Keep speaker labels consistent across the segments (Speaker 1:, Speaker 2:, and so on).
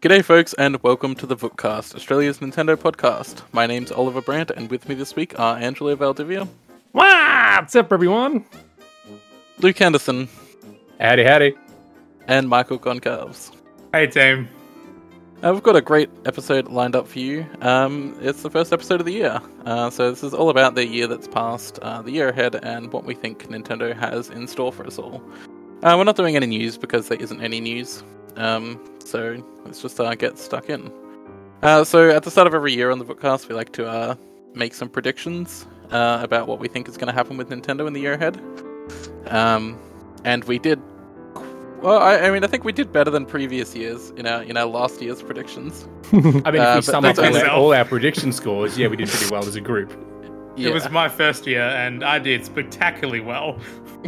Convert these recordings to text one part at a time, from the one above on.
Speaker 1: G'day folks and welcome to the Bookcast, Australia's Nintendo podcast. My name's Oliver Brandt and with me this week are Angelo Valdivia.
Speaker 2: What's up, everyone?
Speaker 1: Luke Anderson.
Speaker 2: Howdy.
Speaker 1: And Michael Goncalves.
Speaker 3: Hey team.
Speaker 1: We've got a great episode lined up for you. It's the first episode of the year. So this is all about the year that's passed, the year ahead, and what we think Nintendo has in store for us all. We're not doing any news because there isn't any news. So let's just get stuck in. So at the start of every year on the Bookcast, we like to make some predictions about what we think is going to happen with Nintendo in the year ahead. And we did. Well, I think we did better than previous years in our last year's predictions.
Speaker 2: I mean, if we sum up
Speaker 1: that's
Speaker 2: all our prediction scores, yeah, we did pretty well as a group.
Speaker 1: Yeah.
Speaker 3: It was my first year, and I did spectacularly well.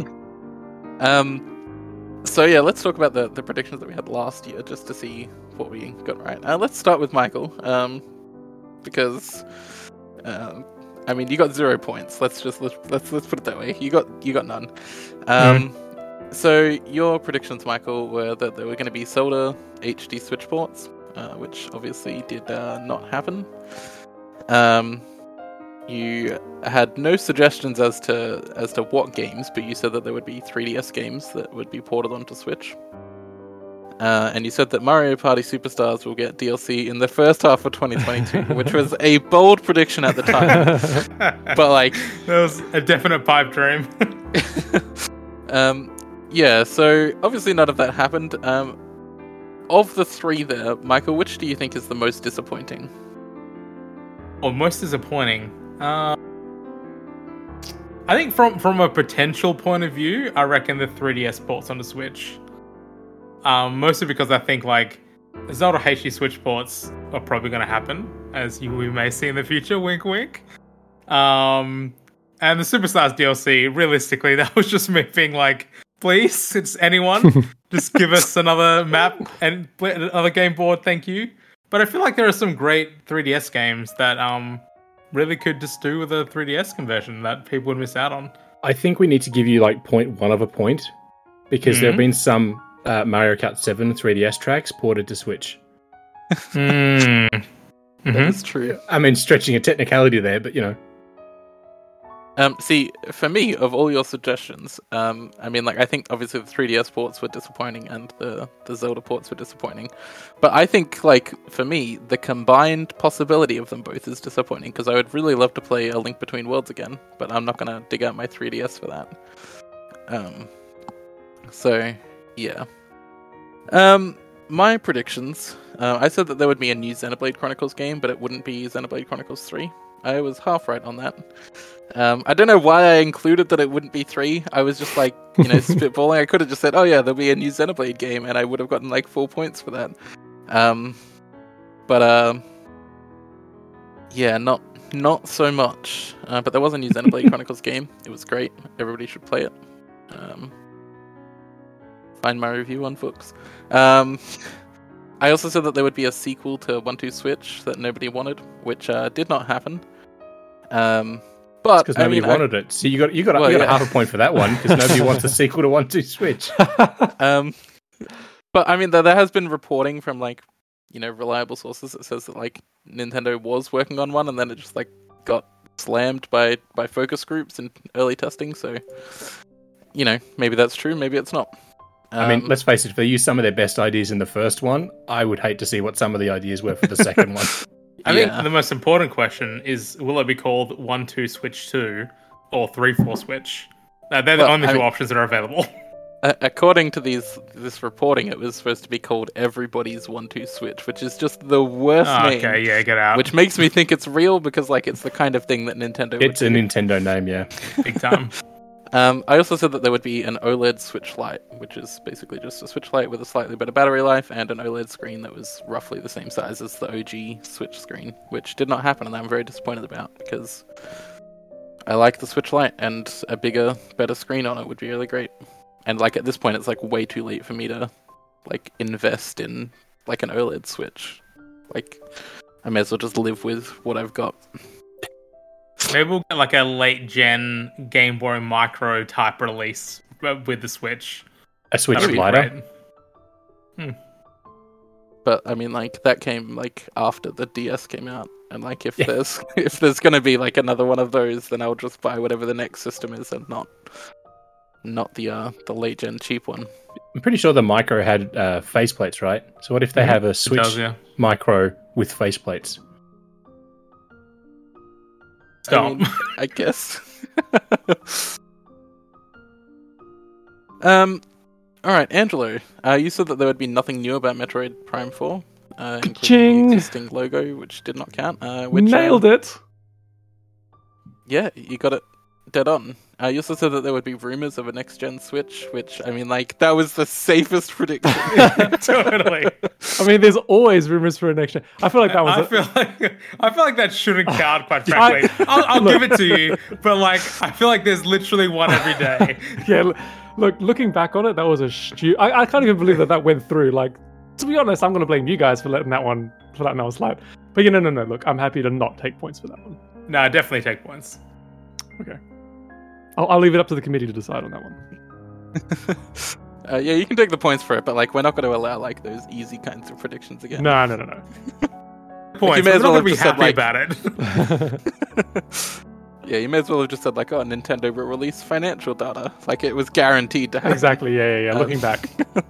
Speaker 1: So yeah, let's talk about the predictions that we had last year, just to see what we got right. Let's start with Michael, because you got 0 points. Let's put it that way. You got none. So your predictions, Michael, were that there were going to be Zelda HD Switch ports, which obviously did not happen. You had no suggestions as to what games, but you said that there would be 3DS games that would be ported onto Switch. And you said that Mario Party Superstars will get DLC in the first half of 2022, which was a bold prediction at the time. But
Speaker 3: that was a definite pipe dream.
Speaker 1: Yeah, so obviously none of that happened. Of the three there, Michael, which do you think is the most disappointing?
Speaker 3: Or most disappointing? I think from a potential point of view, I reckon the 3DS ports on the Switch. Mostly because I think Zelda HD Switch ports are probably going to happen, as we may see in the future. Wink, wink. And the Superstars DLC, realistically, that was just me being please, it's anyone, just give us another map and another game board, thank you. But I feel like there are some great 3DS games that really could just do with a 3DS conversion that people would miss out on.
Speaker 2: I think we need to give you 0.1 of a point, because there have been some Mario Kart 7 3DS tracks ported to Switch.
Speaker 1: That is true.
Speaker 2: I mean, stretching a technicality there, but
Speaker 1: See, for me, of all your suggestions, I think obviously the 3DS ports were disappointing and the Zelda ports were disappointing. But I think, for me, the combined possibility of them both is disappointing, because I would really love to play A Link Between Worlds again, but I'm not going to dig out my 3DS for that. So, yeah. My predictions, I said that there would be a new Xenoblade Chronicles game, but it wouldn't be Xenoblade Chronicles 3. I was half right on that. I don't know why I included that it wouldn't be 3. I was just spitballing. I could have just said, oh yeah, there'll be a new Xenoblade game, and I would have gotten 4 points for that. Yeah, not so much. But there was a new Xenoblade Chronicles game. It was great. Everybody should play it. Find my review on Books. I also said that there would be a sequel to 1-2 Switch that nobody wanted, which did not happen. But
Speaker 2: because nobody wanted it. So you got half a point for that one, because nobody wants a sequel to 1-2 Switch.
Speaker 1: But there has been reporting from reliable sources that says that Nintendo was working on one, and then it just got slammed by focus groups in early testing. So maybe that's true, maybe it's not.
Speaker 2: Let's face it, if they used some of their best ideas in the first one, I would hate to see what some of the ideas were for the second one.
Speaker 3: I think the most important question is, will it be called 1-2 Switch 2 or 3-4 Switch? They're the only two options that are available.
Speaker 1: According to this reporting, it was supposed to be called Everybody's 1-2 Switch, which is just the worst name.
Speaker 3: Okay, yeah, get out.
Speaker 1: Which makes me think it's real, because it's the kind of thing that Nintendo would do.
Speaker 2: It's a Nintendo name, yeah.
Speaker 3: Big time.
Speaker 1: I also said that there would be an OLED Switch Lite, which is basically just a Switch Lite with a slightly better battery life and an OLED screen that was roughly the same size as the OG Switch screen, which did not happen, and I'm very disappointed about, because I like the Switch Lite, and a bigger, better screen on it would be really great. And at this point, it's way too late for me to invest in an OLED Switch. I may as well just live with what I've got.
Speaker 3: Maybe we'll get a late-gen Game Boy Micro type release with the Switch.
Speaker 2: A Switch Lite.
Speaker 1: but I mean, like that came like after the DS came out, and like if there's gonna be like another one of those, then I'll just buy whatever the next system is, and not the late gen cheap one.
Speaker 2: I'm pretty sure the Micro had faceplates, right? So what if they have a Switch Micro with faceplates?
Speaker 1: I mean, I guess. All right, Angelo. You said that there would be nothing new about Metroid Prime 4, including the existing logo, which did not count.
Speaker 4: Nailed it.
Speaker 1: Yeah, you got it dead on. You also said that there would be rumors of a next-gen Switch, which, I mean, like, that was the safest prediction.
Speaker 3: Totally.
Speaker 4: I mean, there's always rumors for a next gen. I feel like that was.
Speaker 3: I feel like that shouldn't count. Quite frankly, I'll give it to you, but like, I feel like there's literally one every day.
Speaker 4: Yeah. Look, looking back on it, that was I can't even believe that went through. Like, to be honest, I'm going to blame you guys for letting that one slide. But no. Look, I'm happy to not take points for that one.
Speaker 3: No, I definitely take points.
Speaker 4: Okay. I'll leave it up to the committee to decide on that one.
Speaker 1: Yeah, you can take the points for it, but like we're not going to allow like those easy kinds of predictions again.
Speaker 4: No.
Speaker 3: Points.
Speaker 1: Like,
Speaker 3: We're not going to be happy about it.
Speaker 1: Yeah, you may as well have just said like, "Oh, Nintendo will release financial data." Like it was guaranteed to happen.
Speaker 4: Exactly. Yeah. Looking back.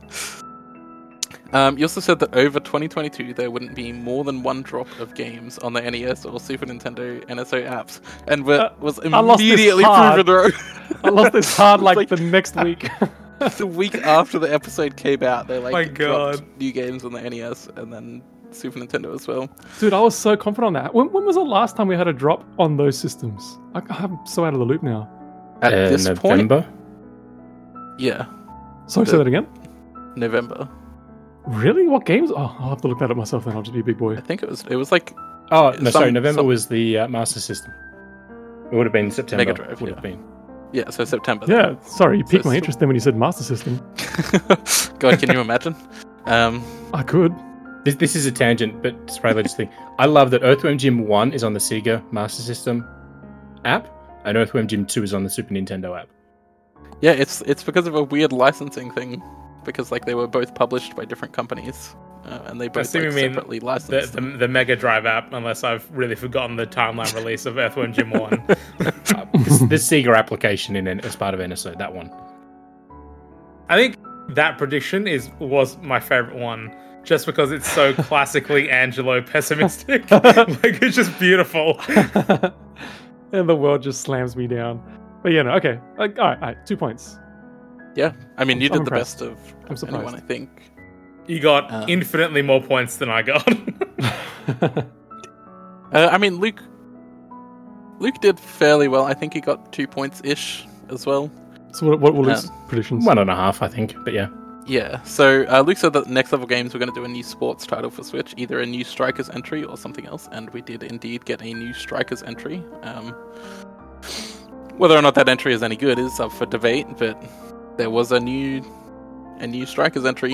Speaker 1: You also said that over 2022 there wouldn't be more than one drop of games on the NES or Super Nintendo NSO apps, and was immediately proven wrong.
Speaker 4: I lost this hard like the next week.
Speaker 1: The week after the episode came out, they like
Speaker 3: dropped
Speaker 1: new games on the NES and then Super Nintendo as well.
Speaker 4: Dude, I was so confident on that. When was the last time we had a drop on those systems? I'm so out of the loop now.
Speaker 1: At this
Speaker 2: November?
Speaker 1: point? Yeah.
Speaker 4: Sorry, say that again?
Speaker 1: November.
Speaker 4: Really? What games? Oh, I'll have to look that up myself then. I'll just be a big boy.
Speaker 1: I think it was like...
Speaker 2: Oh, no, sorry. November was the Master System. It would have been September.
Speaker 1: Mega Drive,
Speaker 2: would have been.
Speaker 1: Yeah, so September.
Speaker 4: Yeah, sorry. You piqued my interest then when you said Master System.
Speaker 1: God, can you imagine?
Speaker 4: I could.
Speaker 2: This is a tangent, but it's probably just thing. I love that Earthworm Jim 1 is on the Sega Master System app, and Earthworm Jim 2 is on the Super Nintendo app.
Speaker 1: Yeah, it's because of a weird licensing thing, because like they were both published by different companies, and they both separately licensed
Speaker 3: the Mega Drive app, unless I've really forgotten the timeline release of Earthworm Jim 1.
Speaker 2: This Sega application as part of NSO, that one.
Speaker 3: I think that prediction was my favorite one. Just because it's so classically Angelo pessimistic. Like, it's just beautiful.
Speaker 4: And the world just slams me down. But yeah, no, okay. All right, 2 points.
Speaker 1: Yeah, I mean, you did the
Speaker 4: impressed.
Speaker 1: best of anyone, I think.
Speaker 3: You got infinitely more points than I got.
Speaker 1: I mean, Luke did fairly well. I think he got 2 points-ish as well.
Speaker 4: So what were his predictions?
Speaker 2: 1.5, I think, but yeah.
Speaker 1: Yeah, so Luke said that Next Level Games were going to do a new sports title for Switch, either a new Strikers entry or something else, and we did indeed get a new Strikers entry. Whether or not that entry is any good is up for debate, but there was a new Strikers entry.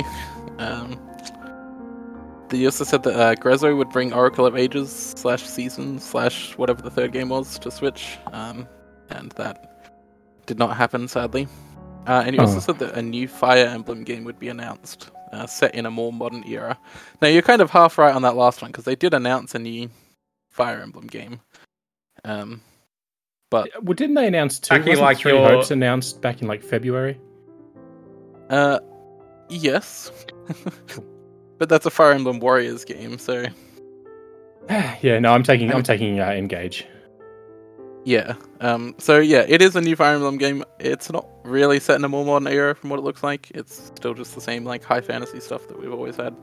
Speaker 1: They also said that Grezzo would bring Oracle of Ages /Season / whatever the third game was to Switch, and that did not happen, sadly. And he also said that a new Fire Emblem game would be announced, set in a more modern era. Now, you're kind of half right on that last one, because they did announce a new Fire Emblem game. But
Speaker 2: well, didn't they announce two?
Speaker 3: Wasn't like
Speaker 2: Three Hopes announced back in like February?
Speaker 1: Yes. But that's a Fire Emblem Warriors game, so...
Speaker 2: Yeah, no, I'm taking Engage.
Speaker 1: Yeah. So yeah, it is a new Fire Emblem game. It's not really set in a more modern era from what it looks like. It's still just the same like high fantasy stuff that we've always had.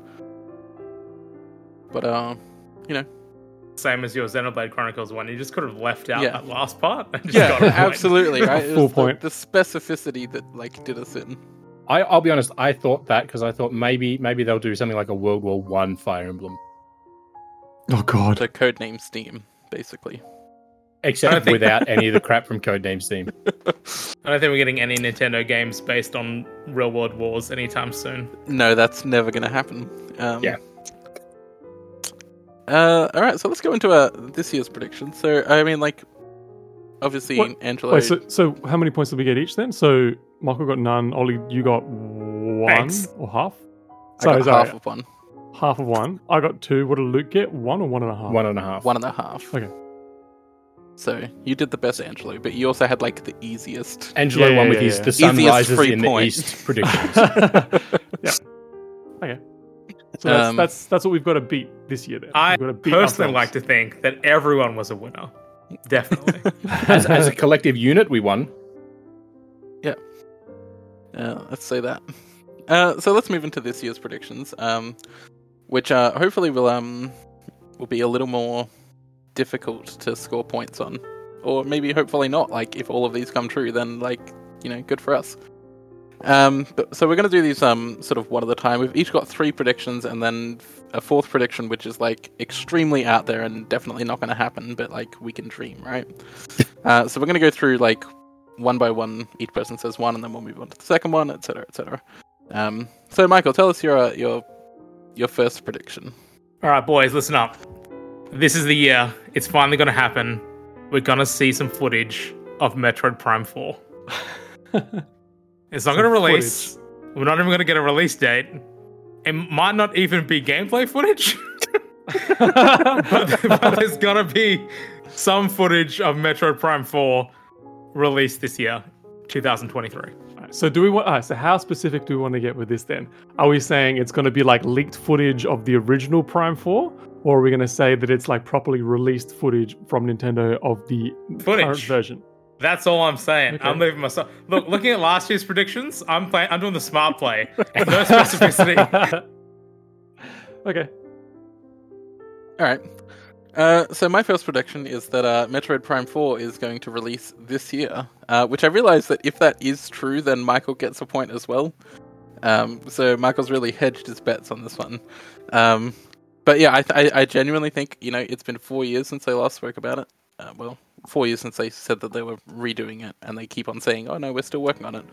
Speaker 1: But
Speaker 3: Same as your Xenoblade Chronicles one. You just could have left out that last part. And just
Speaker 1: yeah,
Speaker 3: got a point.
Speaker 1: absolutely. Right?
Speaker 4: Full point.
Speaker 1: The specificity that like did us in.
Speaker 2: I'll be honest. I thought that because I thought maybe they'll do something like a World War I Fire Emblem.
Speaker 4: Oh god.
Speaker 1: The codename Steam, basically.
Speaker 2: Except without any of the crap from Codename Steam.
Speaker 3: I don't think we're getting any Nintendo games based on Real World Wars anytime soon.
Speaker 1: No, that's never going to happen.
Speaker 2: Yeah.
Speaker 1: Alright, so let's go into this year's predictions. So, I mean, like, obviously, Angelo...
Speaker 4: Wait, so how many points did we get each then? So, Michael got none, Ollie, you got one?
Speaker 3: Thanks.
Speaker 4: Or half?
Speaker 1: I got half of one.
Speaker 4: half of one. I got 2. What did Luke get? 1 or 1.5?
Speaker 2: 1.5.
Speaker 1: 1.5.
Speaker 4: Okay.
Speaker 1: So you did the best, Angelo, but you also had like the easiest.
Speaker 2: Angelo
Speaker 4: Yeah,
Speaker 2: won
Speaker 4: yeah,
Speaker 2: with
Speaker 4: yeah,
Speaker 2: his
Speaker 4: yeah.
Speaker 2: the sun
Speaker 1: Easiest
Speaker 2: rises
Speaker 1: free
Speaker 2: in
Speaker 1: point.
Speaker 2: the east predictions.
Speaker 4: Yeah. Okay. So that's what we've got to beat this year. Then
Speaker 3: I
Speaker 4: we've got to beat
Speaker 3: personally
Speaker 4: ourselves.
Speaker 3: like to think that everyone was a winner. Definitely.
Speaker 2: as a collective unit, we won.
Speaker 1: Let's say that. So let's move into this year's predictions, which hopefully will be a little more difficult to score points on, or maybe hopefully not. Like if all of these come true, then good for us. So we're going to do these sort of one at a time. We've each got 3 predictions, and then a 4th prediction, which is like extremely out there and definitely not going to happen, but like we can dream, right? So we're going to go through like one by one. Each person says one, and then we'll move on to the second one, etc., etc. So Michael, tell us your first prediction.
Speaker 3: All right, boys, listen up. This is the year. It's finally going to happen. We're going to see some footage of Metroid Prime 4. It's not going to release. We're not even going to get a release date. It might not even be gameplay footage. but there's going to be some footage of Metroid Prime 4 released this year, 2023.
Speaker 4: So do we want? So how specific do we want to get with this then? Are we saying it's going to be like leaked footage of the original Prime 4, or are we going to say that it's like properly released footage from Nintendo of the current version?
Speaker 3: That's all I'm saying.
Speaker 4: Okay.
Speaker 3: I'm leaving myself. Look, looking at last year's predictions, I'm doing the smart play. No specificity.
Speaker 4: Okay.
Speaker 1: All right. So my first prediction is that Metroid Prime 4 is going to release this year, which I realize that if that is true, then Michael gets a point as well. So Michael's really hedged his bets on this one. But yeah, I genuinely think, it's been 4 years since they last spoke about it. 4 years since they said that they were redoing it, and they keep on saying, "Oh no, we're still working on it."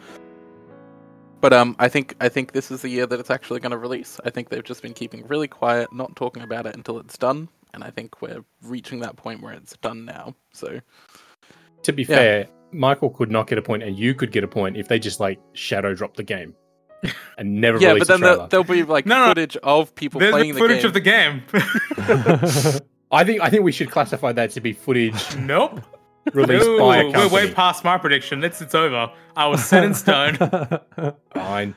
Speaker 1: But I think this is the year that it's actually going to release. I think they've just been keeping really quiet, not talking about it until it's done, and I think we're reaching that point where it's done now. So,
Speaker 2: to be fair, Michael could not get a point, and you could get a point if they just like shadow drop the game and never release
Speaker 1: but then
Speaker 2: the trailer.
Speaker 1: there'll be like footage of people playing the game.
Speaker 3: There's footage of the game.
Speaker 2: I think we should classify that to be footage
Speaker 3: Nope.
Speaker 2: released by a company.
Speaker 3: We're way past my prediction. It's over. I was set in stone.
Speaker 2: Fine.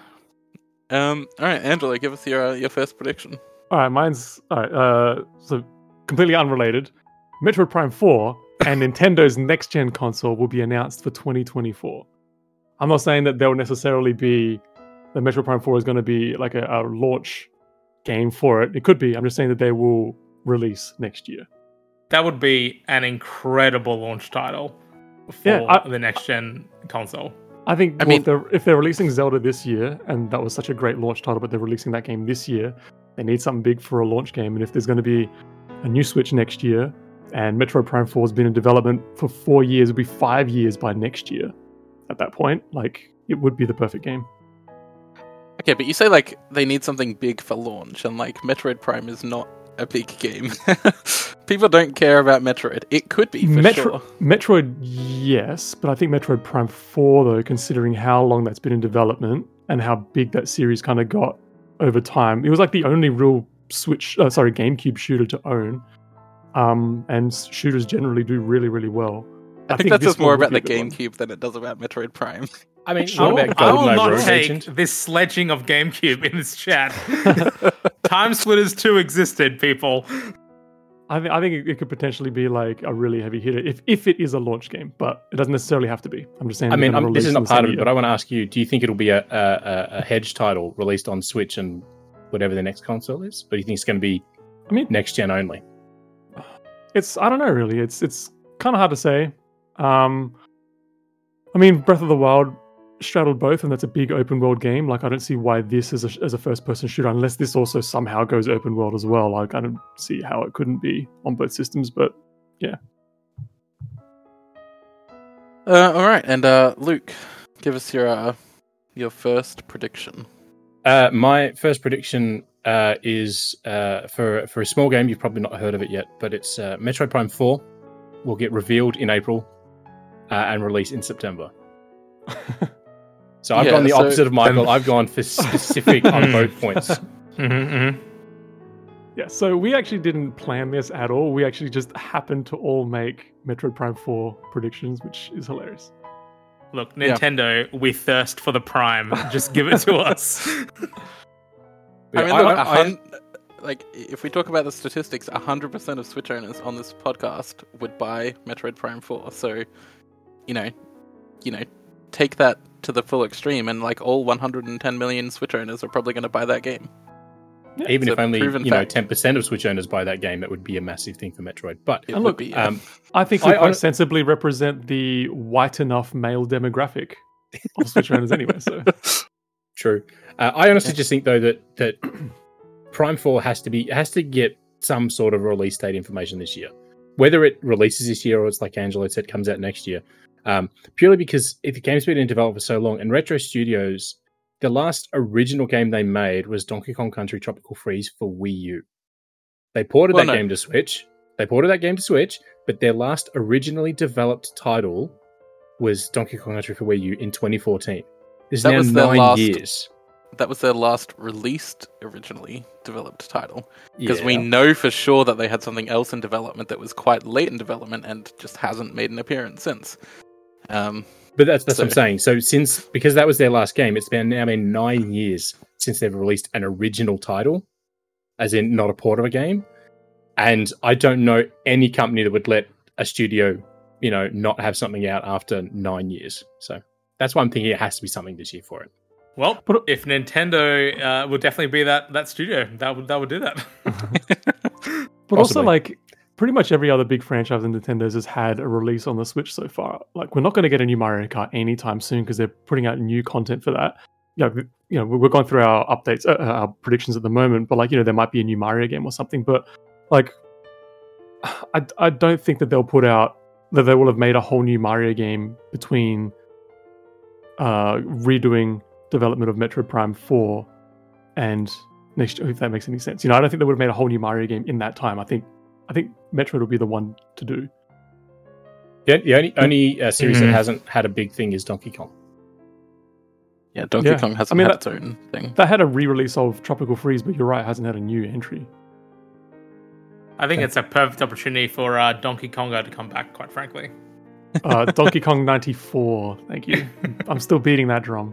Speaker 1: All right, Angela, give us your first prediction.
Speaker 4: All right, mine's all right. So completely unrelated. Metroid Prime 4 and Nintendo's next gen console will be announced for 2024. I'm not saying that there will necessarily be that Metroid Prime 4 is going to be like a launch game for it. It could be. I'm just saying that they will release next year.
Speaker 3: That would be an incredible launch title for the next gen console.
Speaker 4: I think if they're releasing Zelda this year, and that was such a great launch title, but they're releasing that game this year, they need something big for a launch game. And if there's going to be a new Switch next year, and Metroid Prime 4 has been in development for 4 years, it'll be 5 years by next year. At that point, like, it would be the perfect game.
Speaker 1: Okay, but you say like they need something big for launch, and like Metroid Prime is not a big game. People don't care about Metroid. It could be for sure.
Speaker 4: Metroid, yes, but I think Metroid Prime 4, though, considering how long that's been in development and how big that series kind of got over time, it was like the only real GameCube shooter to own. And shooters generally do really, really well.
Speaker 1: I think that's just more about the GameCube than it does about Metroid Prime.
Speaker 2: I mean,
Speaker 3: I will not
Speaker 2: Road
Speaker 3: take
Speaker 2: Agent?
Speaker 3: this sledging of GameCube in this chat. Time Splitters 2 existed, people.
Speaker 4: I think it could potentially be like a really heavy hitter if it is a launch game, but it doesn't necessarily have to be. I'm just saying.
Speaker 2: I mean, this is not part of it, but I want to ask you: do you think it'll be a hedge title released on Switch and whatever the next console is, or do you think it's going to be next gen only?
Speaker 4: I don't know really. It's kind of hard to say. I mean, Breath of the Wild straddled both, and that's a big open world game. Like, I don't see why this is as a first person shooter, unless this also somehow goes open world as well. Like, I don't see how it couldn't be on both systems, but yeah.
Speaker 1: All right, and Luke, give us your first prediction.
Speaker 2: My first prediction is for a small game. You've probably not heard of it yet, but it's Metroid Prime 4 will get revealed in April and released in September. So I've gone the opposite of Michael. I've gone for specific on both points.
Speaker 4: Yeah, so we actually didn't plan this at all. We actually just happened to all make Metroid Prime 4 predictions, which is hilarious.
Speaker 3: Look, Nintendo, we thirst for the Prime. Just give it to us.
Speaker 1: I mean, look, like, if we talk about the statistics, 100% of Switch owners on this podcast would buy Metroid Prime 4. So, you know, take that to the full extreme, and like all 110 million Switch owners are probably going to buy that game.
Speaker 2: Yeah, even if only 10% of Switch owners buy that game, it would be a massive thing for Metroid. But
Speaker 1: it would be.
Speaker 4: I think we quite sensibly represent the white enough male demographic of Switch owners anyway. So
Speaker 2: true. I honestly just think though that Prime 4 has to get some sort of release date information this year, whether it releases this year or it's like Angelo said, comes out next year. Purely because if the game's been in development for so long, and Retro Studios, the last original game they made was Donkey Kong Country Tropical Freeze for Wii U. They ported that game to Switch. But their last originally developed title was Donkey Kong Country for Wii U in 2014. This is now 9 years.
Speaker 1: That was their last released, originally developed title. Because we know for sure that they had something else in development that was quite late in development and just hasn't made an appearance since.
Speaker 2: But that's what I'm saying. So because that was their last game, it's been 9 years since they've released an original title, as in not a port of a game. And I don't know any company that would let a studio, not have something out after 9 years. So that's why I'm thinking it has to be something this year for it.
Speaker 3: Well, if Nintendo would definitely be that studio, that would do that.
Speaker 4: But also, like, pretty much every other big franchise in Nintendo's has had a release on the Switch so far. Like, we're not going to get a new Mario Kart anytime soon because they're putting out new content for that. We're going through our updates, our predictions at the moment. But there might be a new Mario game or something. But like, I don't think that they will have made a whole new Mario game between redoing development of Metroid Prime 4 and next year, if that makes any sense. I don't think they would have made a whole new Mario game in that time. I think Metroid will be the one to do.
Speaker 2: Yeah, the only series that hasn't had a big thing is Donkey Kong.
Speaker 1: Yeah, Donkey Kong hasn't had its own thing.
Speaker 4: That had a re-release of Tropical Freeze, but you're right, it hasn't had a new entry.
Speaker 3: I think it's a perfect opportunity for Donkey Konga to come back, quite frankly.
Speaker 4: Donkey Kong 94, thank you. I'm still beating that drum.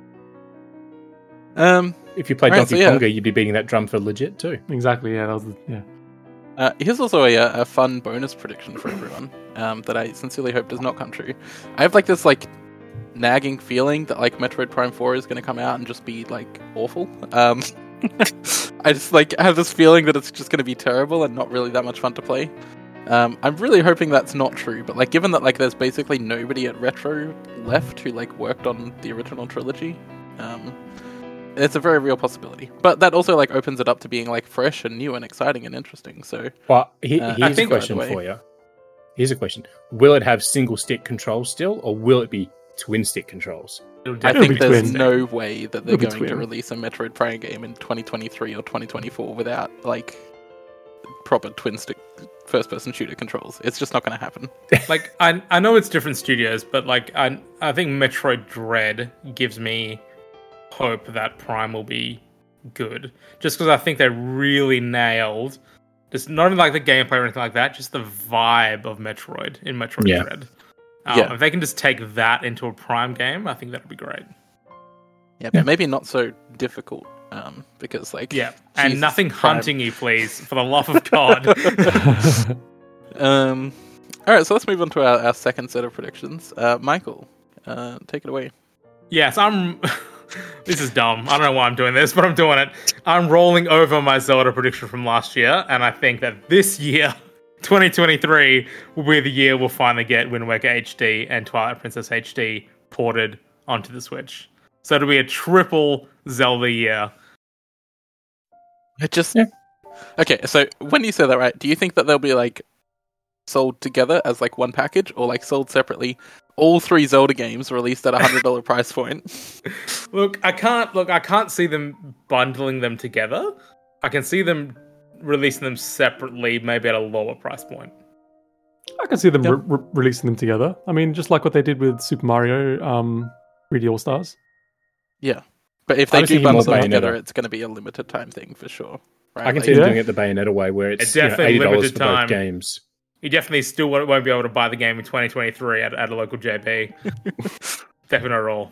Speaker 2: If you played Donkey Konga, you'd be beating that drum for legit too.
Speaker 4: Exactly, yeah.
Speaker 1: Here's also a fun bonus prediction for everyone that I sincerely hope does not come true. I have this nagging feeling that Metroid Prime 4 is going to come out and just be awful. I just have this feeling that it's just going to be terrible and not really that much fun to play. I'm really hoping that's not true, but given that there's basically nobody at Retro left who worked on the original trilogy, it's a very real possibility. But that also opens it up to being fresh and new and exciting and interesting. So,
Speaker 2: well, here's a question for you. Here's a question: will it have single stick controls still, or will it be twin stick controls?
Speaker 1: I think there's no way that they're going to release a Metroid Prime game in 2023 or 2024 without proper twin stick first person shooter controls. It's just not going to happen.
Speaker 3: I know it's different studios, but I think Metroid Dread gives me hope that Prime will be good, just because I think they really nailed just not even the gameplay or anything like that, just the vibe of Metroid in Metroid Dread. If they can just take that into a Prime game, I think that would be great.
Speaker 1: But maybe not so difficult, because
Speaker 3: and nothing Prime. Hunting you, please, for the love of God.
Speaker 1: All right, so let's move on to our second set of predictions. Michael, take it away.
Speaker 3: Yes, this is dumb. I don't know why I'm doing this, but I'm doing it. I'm rolling over my Zelda prediction from last year, and I think that this year, 2023, will be the year we'll finally get Wind Waker HD and Twilight Princess HD ported onto the Switch. So it'll be a triple Zelda year.
Speaker 1: Okay, so when you say that, right, do you think that they'll be sold together as one package, or sold separately? All three Zelda games released at $100 price point.
Speaker 3: Look, I can't see them bundling them together. I can see them releasing them separately, maybe at a lower price point.
Speaker 4: I can see them releasing them together. I mean, just like what they did with Super Mario 3D All Stars.
Speaker 1: Yeah, but if they do bundle them together, it's going to be a limited time thing for sure. right?
Speaker 2: I can
Speaker 1: Like,
Speaker 2: see them
Speaker 4: Yeah.
Speaker 2: doing it the Bayonetta way, where it's
Speaker 3: It's definitely
Speaker 2: $80
Speaker 3: limited
Speaker 2: for
Speaker 3: time.
Speaker 2: both games.
Speaker 3: You definitely still won't be able to buy the game in 2023 at a local JP. Definitely not at all.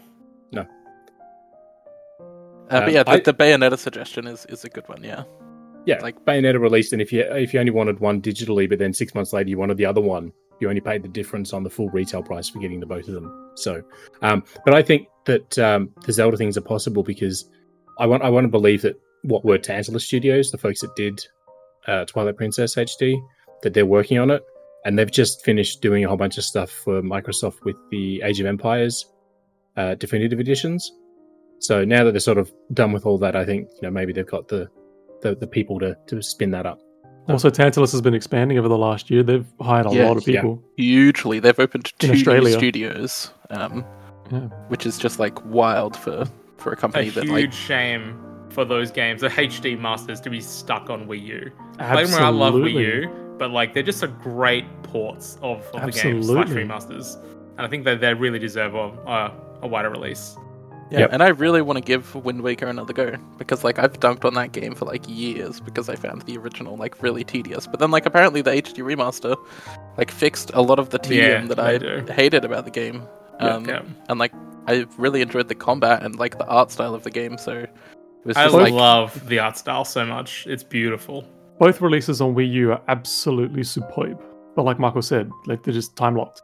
Speaker 1: but yeah, the Bayonetta suggestion is a good one. Yeah.
Speaker 2: Yeah,
Speaker 1: Like-
Speaker 2: Bayonetta released, and if you only wanted one digitally, but then 6 months later you wanted the other one, you only paid the difference on the full retail price for getting the both of them. So, but I think that the Zelda things are possible because I want to believe that what were Tantalus Studios, the folks that did Twilight Princess HD, that they're working on it, and they've just finished doing a whole bunch of stuff for Microsoft with the Age of Empires definitive editions. So now that they're sort of done with all that, I think maybe they've got the people to spin that up.
Speaker 4: Also, Tantalus has been expanding over the last year. They've hired a
Speaker 1: Yeah,
Speaker 4: lot of people.
Speaker 1: Hugely, they've opened 2 new
Speaker 4: Australia.
Speaker 1: studios, which is just like wild for a
Speaker 3: A
Speaker 1: company that
Speaker 3: huge
Speaker 1: like
Speaker 3: shame for those games, the HD masters, to be stuck on Wii U.
Speaker 4: Absolutely.
Speaker 3: Like, I love Wii U, but like they're just a great ports of the games /
Speaker 4: Absolutely.
Speaker 3: remasters, and I think that they really deserve a wider release.
Speaker 1: Yeah,
Speaker 2: Yep.
Speaker 1: and I really want to give Wind Waker another go because like I've dunked on that game for like years because I found the original like really tedious. But then like apparently the HD remaster like fixed a lot of the tedium that
Speaker 3: they
Speaker 1: I
Speaker 3: do.
Speaker 1: hated about the game.
Speaker 3: Yeah.
Speaker 1: And like I really enjoyed the combat and like the art style of the game. So it was
Speaker 3: I
Speaker 1: just like
Speaker 3: love the art style so much. It's beautiful.
Speaker 4: Both releases on Wii U are absolutely superb. But like Michael said, like they're just time locked.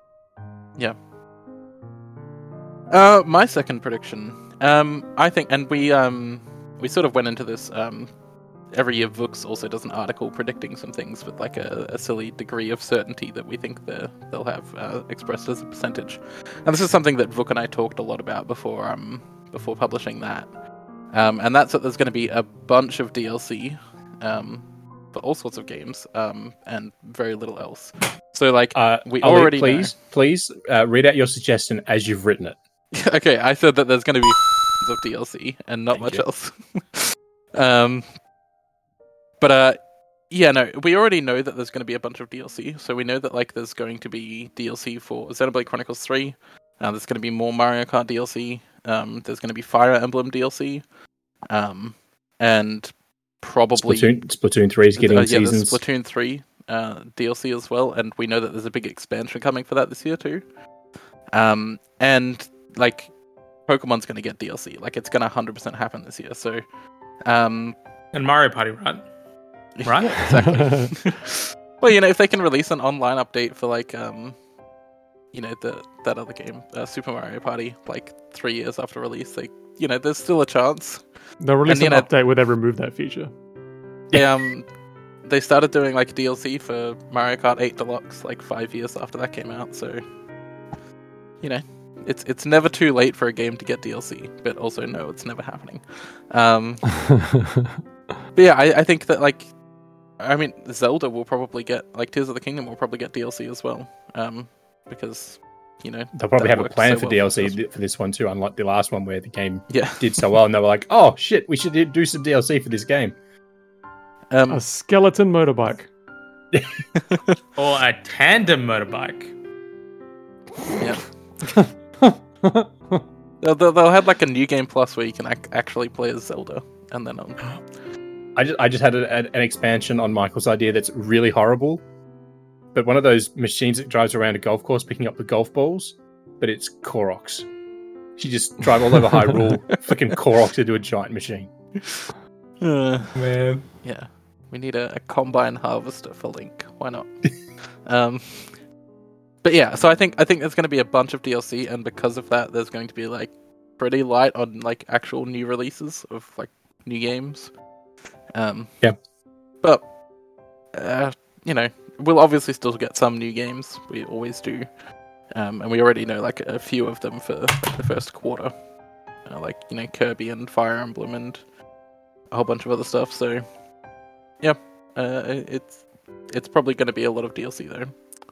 Speaker 1: my second prediction. I think, and we sort of went into this. Every year, Vux also does an article predicting some things with like a silly degree of certainty that we think they'll have expressed as a percentage. And this is something that Vuk and I talked a lot about before publishing that. And that's that there's going to be a bunch of DLC for all sorts of games and very little else. So like we
Speaker 2: Ali,
Speaker 1: already
Speaker 2: please read out your suggestion as you've written it.
Speaker 1: Okay, I said that there's going to be of DLC and not
Speaker 2: Thank
Speaker 1: much
Speaker 2: you.
Speaker 1: else. But yeah, no, we already know that there's going to be a bunch of DLC. So we know that like there's going to be DLC for Xenoblade Chronicles 3. There's going to be more Mario Kart DLC. There's going to be Fire Emblem DLC. And probably
Speaker 2: Splatoon 3 is getting
Speaker 1: the
Speaker 2: seasons.
Speaker 1: Splatoon 3 DLC as well, and we know that there's a big expansion coming for that this year too. And like Pokemon's going to get DLC, like it's going to 100% happen this year. So,
Speaker 3: And Mario Party, right? Right?
Speaker 1: yeah, exactly. Well, if they can release an online update for like that other game, Super Mario Party, like 3 years after release, like there's still a chance.
Speaker 4: They'll release
Speaker 1: And,
Speaker 4: an update where they remove that feature.
Speaker 1: They started doing like DLC for Mario Kart 8 Deluxe like 5 years after that came out, so it's never too late for a game to get DLC, but also no, it's never happening. But yeah, I think that like, I mean, Zelda will probably get like Tears of the Kingdom will probably get DLC as well, because
Speaker 2: They'll probably
Speaker 1: that
Speaker 2: have a
Speaker 1: worked
Speaker 2: plan
Speaker 1: so
Speaker 2: for
Speaker 1: well
Speaker 2: DLC for this one too, unlike the last one where the game
Speaker 1: yeah.
Speaker 2: did so well, and they were like, "Oh shit, we should do some DLC for this game."
Speaker 4: A skeleton motorbike.
Speaker 3: Or a tandem motorbike.
Speaker 1: They'll have like a new game plus where you can actually play as Zelda, and then
Speaker 2: I just had an expansion on Michael's idea that's really horrible, but one of those machines that drives around a golf course picking up the golf balls, but it's Koroks. She just drive all over Hyrule, flicking Koroks into a giant machine.
Speaker 3: Man.
Speaker 1: yeah, we need a combine harvester for Link. Why not? But yeah, so I think there's going to be a bunch of DLC, and because of that, there's going to be like pretty light on like actual new releases of like new games.
Speaker 2: Yeah.
Speaker 1: But we'll obviously still get some new games. We always do, and we already know like a few of them for the first quarter, like Kirby and Fire Emblem and a whole bunch of other stuff. So yeah, it's probably going to be a lot of DLC though.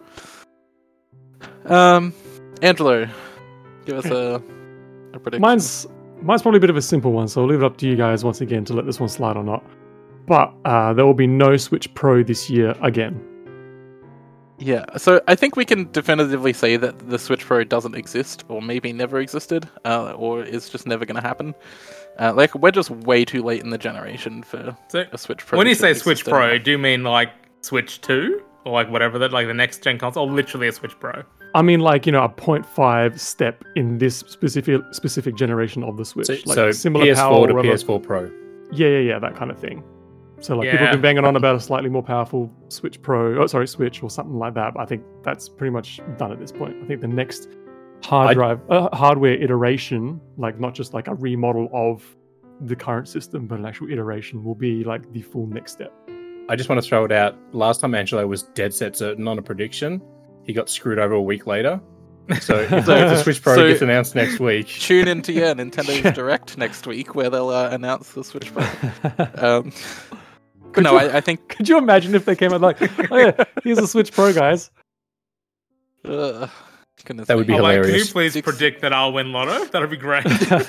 Speaker 1: Angelo, give us a prediction.
Speaker 4: Mine's probably a bit of a simple one, so I'll leave it up to you guys once again to let this one slide or not. But there will be no Switch Pro this year again.
Speaker 1: Yeah, so I think we can definitively say that the Switch Pro doesn't exist, or maybe never existed, or is just never going to happen. Like, we're just way too late in the generation for a Switch Pro.
Speaker 3: When you say Switch Pro, do you mean like Switch 2? Or like whatever that, like the next gen console, or literally a Switch Pro?
Speaker 4: I mean, like, a 0.5 step in this specific generation of the Switch.
Speaker 2: So
Speaker 4: similar
Speaker 2: PS4
Speaker 4: power
Speaker 2: to
Speaker 4: or
Speaker 2: PS4 Pro.
Speaker 4: Yeah, that kind of thing. So like people have been banging on about a slightly more powerful Switch Switch or something like that. But I think that's pretty much done at this point. I think the next hardware iteration, like not just like a remodel of the current system, but an actual iteration, will be like the full next step.
Speaker 2: I just want to throw it out. Last time Angelo was dead set certain on a prediction, he got screwed over a week later. So if the Switch Pro gets announced next week,
Speaker 1: tune into Nintendo's Direct next week where they'll announce the Switch Pro. I think.
Speaker 4: Could you imagine if they came out like, "Oh yeah, here's a Switch Pro, guys."
Speaker 1: Goodness
Speaker 2: that would be hilarious.
Speaker 3: Can you please predict that I'll win Lotto? That'd be great.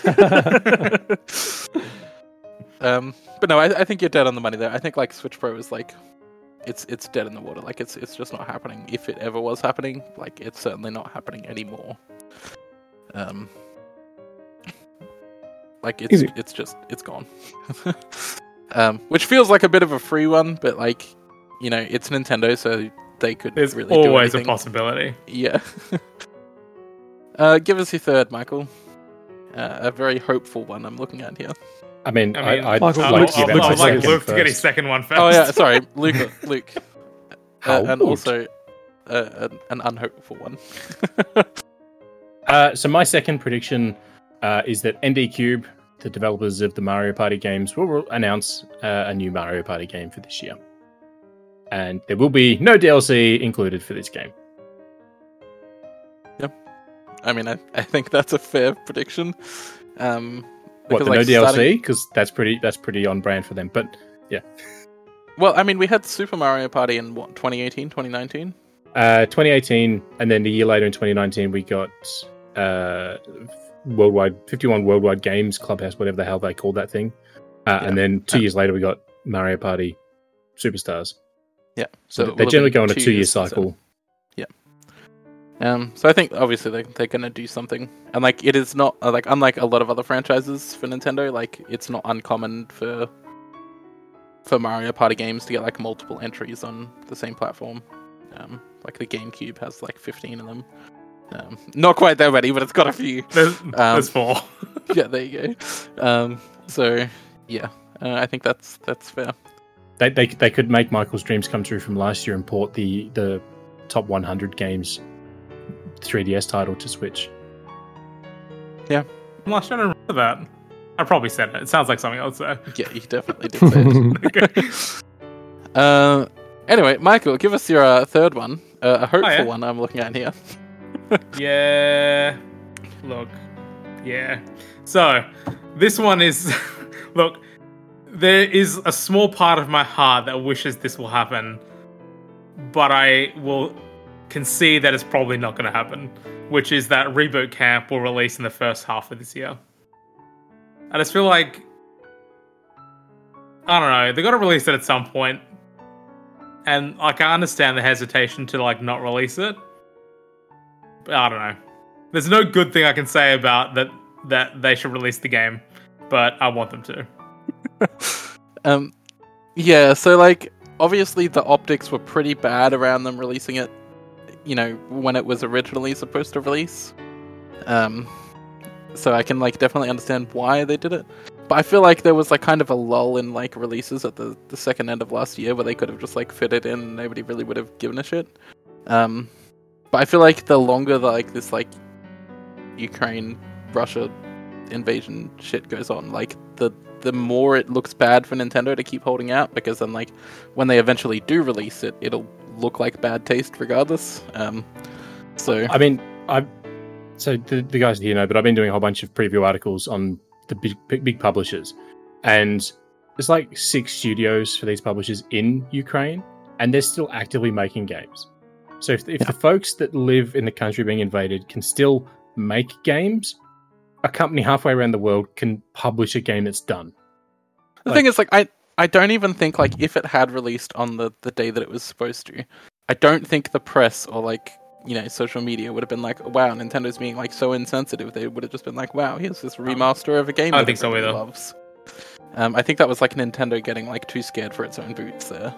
Speaker 1: But no, I think you're dead on the money there. I think like Switch Pro is like, it's dead in the water. Like it's just not happening. If it ever was happening, like it's certainly not happening anymore. Like it's gone. Which feels like a bit of a free one, but like, it's Nintendo, so they could
Speaker 3: There's
Speaker 1: really
Speaker 3: always
Speaker 1: do
Speaker 3: a possibility.
Speaker 1: Yeah. Give us your third, Michael. A very hopeful one I'm looking at here.
Speaker 2: I mean, I'd
Speaker 4: Michael,
Speaker 2: like to give
Speaker 3: I'd
Speaker 2: out my
Speaker 3: like Luke
Speaker 2: second
Speaker 3: to get his
Speaker 2: first.
Speaker 3: second one first.
Speaker 1: Oh yeah, sorry, Luke. And
Speaker 2: How?
Speaker 1: also an unhopeful one.
Speaker 2: So my second prediction is that ND Cube, the developers of the Mario Party games, will announce a new Mario Party game for this year. And there will be no DLC included for this game.
Speaker 1: Yep. I mean, I think that's a fair prediction.
Speaker 2: What, the no DLC? Because that's pretty on brand for them. But yeah.
Speaker 1: Well, I mean, we had Super Mario Party in 2018, 2019?
Speaker 2: 2018, and then the year later in 2019, we got 51 Worldwide Games Clubhouse, whatever the hell they called that thing. And then 2 years later, we got Mario Party Superstars.
Speaker 1: Yeah.
Speaker 2: So they generally go on a 2-year cycle.
Speaker 1: So I think obviously they're going to do something, and like it is not like unlike a lot of other franchises for Nintendo, like it's not uncommon for Mario Party games to get like multiple entries on the same platform. Like the GameCube has like 15 of them. Not quite that many, but it's got a few.
Speaker 3: There's 4.
Speaker 1: Yeah, there you go. So yeah, I think that's fair.
Speaker 2: They could make Michael's dreams come true from last year and port the top 100 games 3DS title to Switch.
Speaker 3: Yeah. I'm not sure I remember that. I probably said it. It sounds like something else there.
Speaker 1: Yeah, you definitely did say it. Anyway, Michael, give us your third one. A hopeful one I'm looking at here.
Speaker 3: Yeah. Look. Yeah. So, this one is... Look, there is a small part of my heart that wishes this will happen, but I will concede that it's probably not going to happen, which is that Reboot Camp will release in the first half of this year. I just feel like... I don't know. They got to release it at some point. And, like, I understand the hesitation to, like, not release it. But I don't know. There's no good thing I can say about that they should release the game, but I want them to.
Speaker 1: Yeah, so, like, obviously the optics were pretty bad around them releasing it, when it was originally supposed to release. So I can, like, definitely understand why they did it. But I feel like there was, like, kind of a lull in, like, releases at the second end of last year where they could have just, like, fit it in and nobody really would have given a shit. But I feel like the longer, this, like, Ukraine-Russia invasion shit goes on, like, the more it looks bad for Nintendo to keep holding out, because then, like, when they eventually do release it, it'll look like bad taste regardless. So...
Speaker 2: I mean, So the guys here know, but I've been doing a whole bunch of preview articles on the big publishers, and there's like 6 studios for these publishers in Ukraine, and they're still actively making games. So if the folks that live in the country being invaded can still make games, a company halfway around the world can publish a game that's done.
Speaker 1: The thing is, like, I don't even think, like, if it had released on the day that it was supposed to, I don't think the press or like social media would have been like, wow, Nintendo's being like so insensitive. They would have just been like, wow, here's this remaster of a game
Speaker 3: I
Speaker 1: that
Speaker 3: don't think so
Speaker 1: everybody
Speaker 3: either.
Speaker 1: loves. I think that was like Nintendo getting like too scared for its own boots there.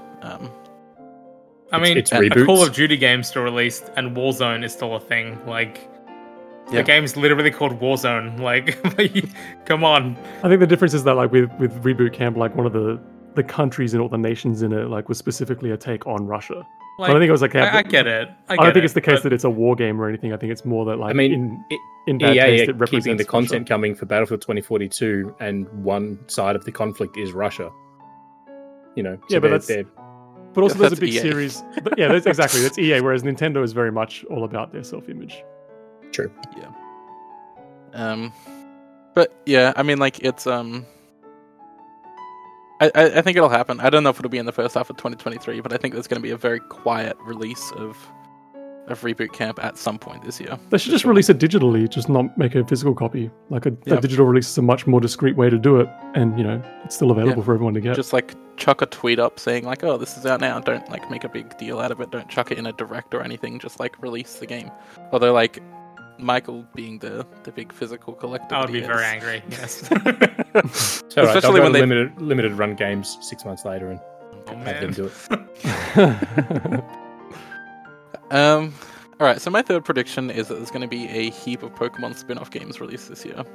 Speaker 3: I mean,
Speaker 2: it's
Speaker 3: a
Speaker 2: reboots.
Speaker 3: Call of Duty game still released, and Warzone is still a thing. Like,
Speaker 1: Yeah.
Speaker 3: the game's literally called Warzone. Like, come on.
Speaker 4: I think the difference is that like with Reboot Camp, like one of the countries and all the nations in it like was specifically a take on Russia.
Speaker 3: Like,
Speaker 4: But I think it was like
Speaker 3: I get it.
Speaker 4: I don't think it's the case
Speaker 3: but
Speaker 4: that it's a war game or anything. I think it's more that like
Speaker 2: I mean,
Speaker 4: in bad
Speaker 2: EA
Speaker 4: taste,
Speaker 2: are
Speaker 4: it represents
Speaker 2: keeping the content
Speaker 4: Russia.
Speaker 2: coming for Battlefield 2042, and one side of the conflict is Russia.
Speaker 4: Yeah,
Speaker 2: so
Speaker 4: but
Speaker 2: they're-
Speaker 4: But also, there's a
Speaker 1: That's
Speaker 4: big
Speaker 1: EA.
Speaker 4: series. But yeah, that's exactly. That's EA. Whereas Nintendo is very much all about their self-image.
Speaker 2: true.
Speaker 1: But yeah, I mean, like it's I think it'll happen. I don't know if it'll be in the first half of 2023, but I think there's going to be a very quiet release of Reboot Camp at some point this year.
Speaker 4: They should
Speaker 1: for
Speaker 4: just
Speaker 1: sure.
Speaker 4: release it digitally, just not make a physical copy. Like a
Speaker 1: Yep.
Speaker 4: digital release is a much more discreet way to do it, and it's still available for everyone to get.
Speaker 1: Just like chuck a tweet up saying like, "Oh, this is out now." Don't like make a big deal out of it. Don't chuck it in a direct or anything. Just like release the game. Although like Michael being the big physical collector,
Speaker 3: I would
Speaker 1: that
Speaker 3: be
Speaker 1: he
Speaker 3: very
Speaker 1: is.
Speaker 3: angry. Yes.
Speaker 2: So
Speaker 1: Especially when they-
Speaker 2: limited run games 6 months later and
Speaker 3: Oh,
Speaker 2: have them
Speaker 3: man.
Speaker 2: do it.
Speaker 1: All right. So my third prediction is that there's going to be a heap of Pokemon spin-off games released this year.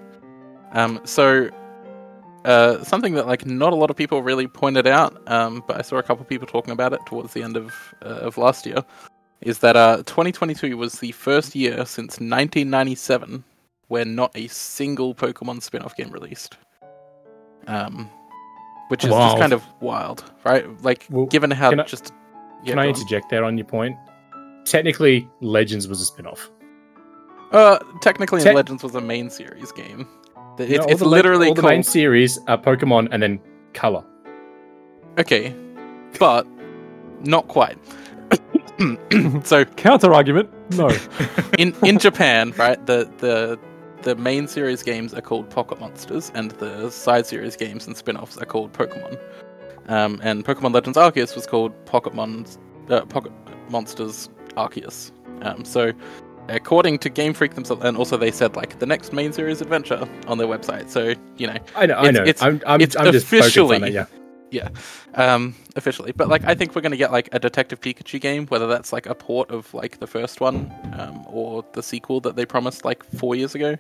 Speaker 1: Something that like not a lot of people really pointed out, but I saw a couple of people talking about it towards the end of last year, is that 2022 was the first year since 1997 where not a single Pokemon spin-off game released. Which is just
Speaker 3: Wild.
Speaker 1: kind of wild, right? Like,
Speaker 2: Well,
Speaker 1: given how
Speaker 2: can I-
Speaker 1: just...
Speaker 2: Can I
Speaker 1: go on.
Speaker 2: interject there on your point? Technically, Legends was a spin-off.
Speaker 1: Technically,
Speaker 2: Te-
Speaker 1: Legends was a main series game.
Speaker 2: No,
Speaker 1: It's,
Speaker 2: all
Speaker 1: it's
Speaker 2: the
Speaker 1: literally
Speaker 2: all the main
Speaker 1: called...
Speaker 2: series are Pokemon and then Color.
Speaker 1: Okay, but not quite. So
Speaker 4: Counter argument? No.
Speaker 1: in Japan, right, the main series games are called Pocket Monsters, and the side series games and spin-offs are called Pokemon. And Pokemon Legends Arceus was called Pocket Monsters Arceus. So, according to Game Freak themselves, and also they said like the next main series adventure on their website. So
Speaker 2: I know.
Speaker 1: It's-
Speaker 2: I'm
Speaker 1: it's
Speaker 2: just poking
Speaker 1: officially-
Speaker 2: fun at you.
Speaker 1: officially. But like, I think we're going to get like a Detective Pikachu game, whether that's like a port of like the first one, or the sequel that they promised like 4 years ago.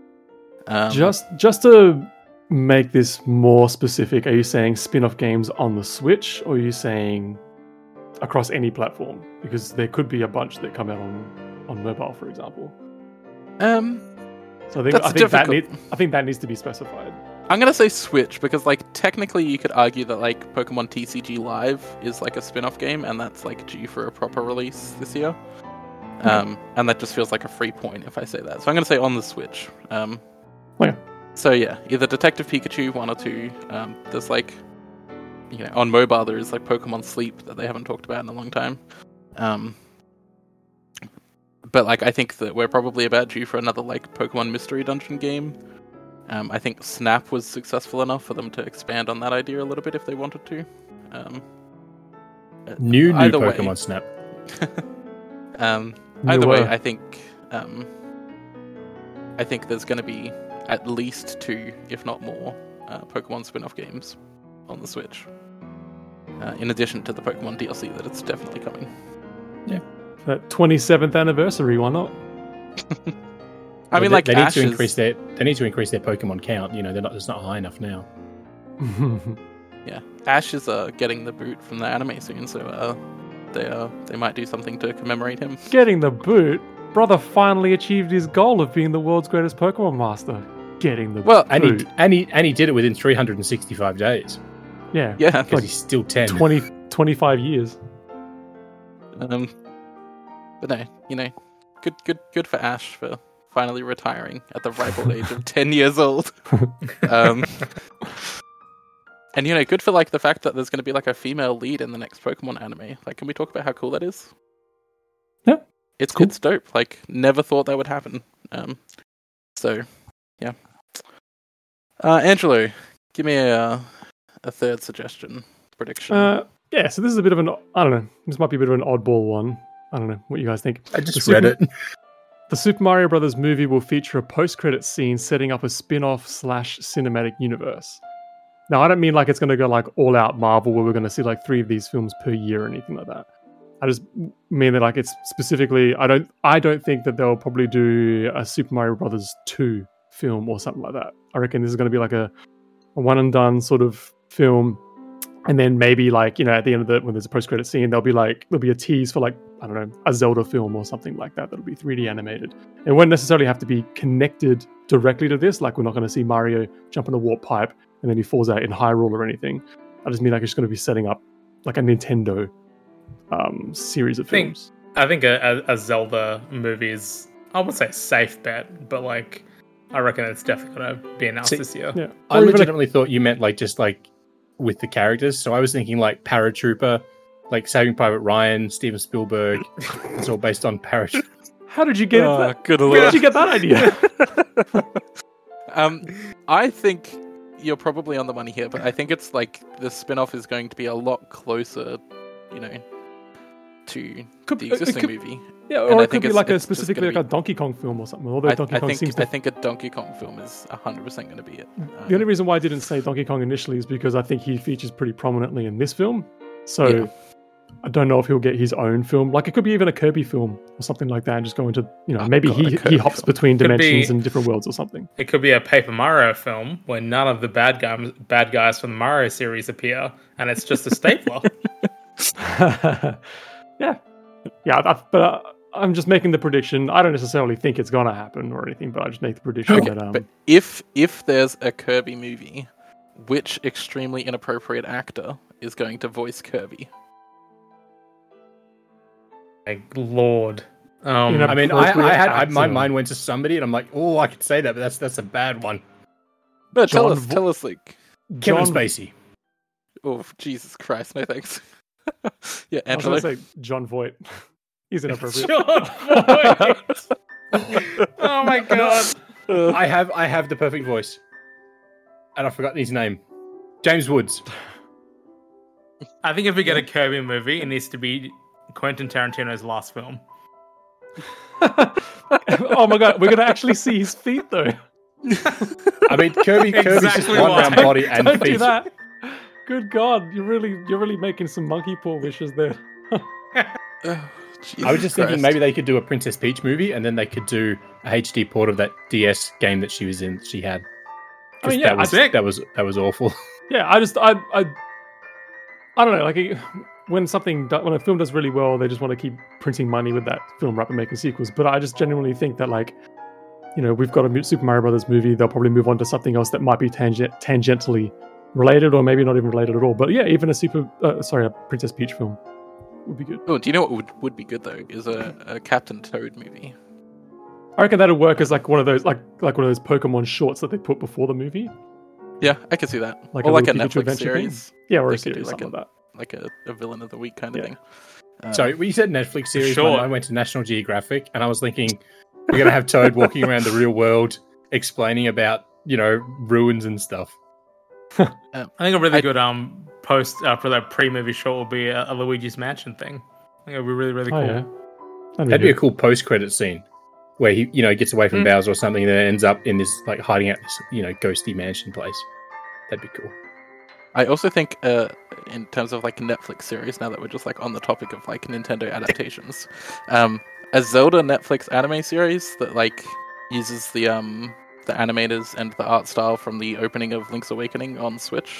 Speaker 4: Just to make this more specific, are you saying spin-off games on the Switch, or are you saying across any platform? Because there could be a bunch that come out on mobile, for example. So
Speaker 1: That's
Speaker 4: I think
Speaker 1: difficult.
Speaker 4: that needs to be specified.
Speaker 1: I'm gonna say Switch because, like, technically you could argue that like Pokemon TCG Live is like a spin-off game, and that's like due for a proper release this year. And that just feels like a free point if I say that. So I'm gonna say on the Switch.
Speaker 4: Okay.
Speaker 1: So yeah, either Detective Pikachu 1 or 2. There's like, on mobile there is like Pokemon Sleep that they haven't talked about in a long time. But like, I think that we're probably about due for another like Pokemon Mystery Dungeon game. I think Snap was successful enough for them to expand on that idea a little bit if they wanted to.
Speaker 2: New
Speaker 1: Either way.
Speaker 2: Pokemon Snap.
Speaker 1: Either way,
Speaker 4: Newer.
Speaker 1: I think there's going to be at least 2, if not more, Pokemon spin-off games on the Switch. In addition to the Pokemon DLC that it's definitely coming.
Speaker 4: That 27th anniversary, why not?
Speaker 1: I mean,
Speaker 2: They-
Speaker 1: like
Speaker 2: they need
Speaker 1: Ash
Speaker 2: to
Speaker 1: is-
Speaker 2: increase their Pokemon count. It's not high enough now.
Speaker 1: Ash is getting the boot from the anime soon, so they might do something to commemorate him.
Speaker 4: Getting the boot. Brother finally achieved his goal of being the world's greatest Pokemon master. Getting the
Speaker 1: Well,
Speaker 2: And
Speaker 4: boot.
Speaker 2: he did it within 365 days
Speaker 4: Yeah.
Speaker 1: Yeah,
Speaker 2: because he's still 10.
Speaker 4: 25 years.
Speaker 1: but no, good for Ash for finally retiring at the ripe old age of 10 years old. And good for like the fact that there's going to be like a female lead in the next Pokemon anime. Like, can we talk about how cool that is?
Speaker 4: Yeah,
Speaker 1: it's
Speaker 4: cool.
Speaker 1: It's dope. Like, never thought that would happen. So yeah. Angelo, give me a third suggestion prediction.
Speaker 4: Yeah, so this is a bit of I don't know, this might be a bit of an oddball one. I don't know what you guys think.
Speaker 2: I just read it.
Speaker 4: The Super Mario Brothers movie will feature a post-credit scene setting up a spin-off / cinematic universe. Now, I don't mean like it's going to go like all out Marvel where we're going to see like 3 of these films per year or anything like that. I just mean that like it's specifically, I don't think that they'll probably do a Super Mario Brothers 2 film or something like that. I reckon this is going to be like a one and done sort of film. And then maybe like, you know, at the end of when there's a post-credit scene, there'll be a tease for like, I don't know, a Zelda film or something like that. That'll be 3D animated. It won't necessarily have to be connected directly to this. Like we're not going to see Mario jump in a warp pipe and then he falls out in Hyrule or anything. I just mean like it's going to be setting up like a Nintendo series of films.
Speaker 3: I think a Zelda movie is, I would say, a safe bet, but like I reckon it's definitely going to be announced this year.
Speaker 4: Yeah.
Speaker 2: I legitimately thought you meant like just like with the characters. So I was thinking like Paratrooper, like Saving Private Ryan, Steven Spielberg. It's all based on Paratrooper.
Speaker 4: How did you get that?
Speaker 1: Good
Speaker 4: Where did you get that idea?
Speaker 1: I think you're probably on the money here, but I think it's like the spin-off is going to be a lot closer, you know, to the existing movie.
Speaker 4: Yeah, or it could be like specifically like a Donkey Kong film or something. Although Donkey Kong seems to...
Speaker 1: I think a Donkey Kong film is 100% going to be it.
Speaker 4: The only reason why I didn't say Donkey Kong initially is because I think he features pretty prominently in this film. So yeah. I don't know if he'll get his own film. Like it could be even a Kirby film or something like that and just go into, you know, maybe he hops between dimensions and different worlds or something.
Speaker 3: It could be a Paper Mario film where none of the bad guys from the Mario series appear and it's just a stapler.
Speaker 4: But I'm just making the prediction. I don't necessarily think it's going to happen or anything, but I just make the prediction that...
Speaker 1: But if there's a Kirby movie, which extremely inappropriate actor is going to voice Kirby?
Speaker 3: My lord.
Speaker 2: I mean, my mind went to somebody and I'm like, oh, I could say that, but that's a bad one.
Speaker 1: But tell us, like...
Speaker 2: Kevin Spacey.
Speaker 1: Oh, Jesus Christ, no thanks. Yeah,
Speaker 4: Angelo. I was going to say John Voight. He's inappropriate.
Speaker 3: John Voight! Oh my god.
Speaker 2: I have the perfect voice. And I've forgotten his name. James Woods.
Speaker 3: I think if we get a Kirby movie, it needs to be Quentin Tarantino's last film.
Speaker 4: Oh my god, we're going to actually see his feet though.
Speaker 2: I mean, Kirby's just one round body and
Speaker 4: Don't
Speaker 2: feet.
Speaker 4: Do that. Good God, you're really making some monkey paw wishes there.
Speaker 2: I was just thinking maybe they could do a Princess Peach movie and then they could do a HD port of that DS game that she was in. She had.
Speaker 4: I mean, yeah,
Speaker 2: that was awful.
Speaker 4: Yeah, I don't know. Like when a film does really well, they just want to keep printing money with that film rather than making sequels. But I just genuinely think that like, you know, we've got a Super Mario Brothers movie. They'll probably move on to something else that might be tangentially related or maybe not even related at all. But yeah, even a Princess Peach film would be good.
Speaker 1: Oh, do you know what would be good though? Is a Captain Toad movie.
Speaker 4: I reckon that'll work as like one of those like one of those Pokemon shorts that they put before the movie.
Speaker 1: Yeah, I can see that.
Speaker 4: Like
Speaker 1: or like a
Speaker 4: Pikachu
Speaker 1: Netflix series.
Speaker 4: Game. Yeah, or a series like that.
Speaker 1: Like a villain of the week kind of thing.
Speaker 2: Sorry, when you said Netflix series, I went to National Geographic and I was thinking we're going to have Toad walking around the real world explaining about, you know, ruins and stuff.
Speaker 3: I think a really good post for that pre-movie short will be a Luigi's Mansion thing. I think it'll be really, really cool.
Speaker 4: Yeah.
Speaker 2: That'd be a cool post-credit scene where he, you know, gets away from Bowser or something and then ends up in this, like, hiding out this, you know, ghosty mansion place. That'd be cool.
Speaker 1: I also think, in terms of like Netflix series, now that we're just like on the topic of like Nintendo adaptations, a Zelda Netflix anime series that like uses the animators and the art style from the opening of Link's Awakening on Switch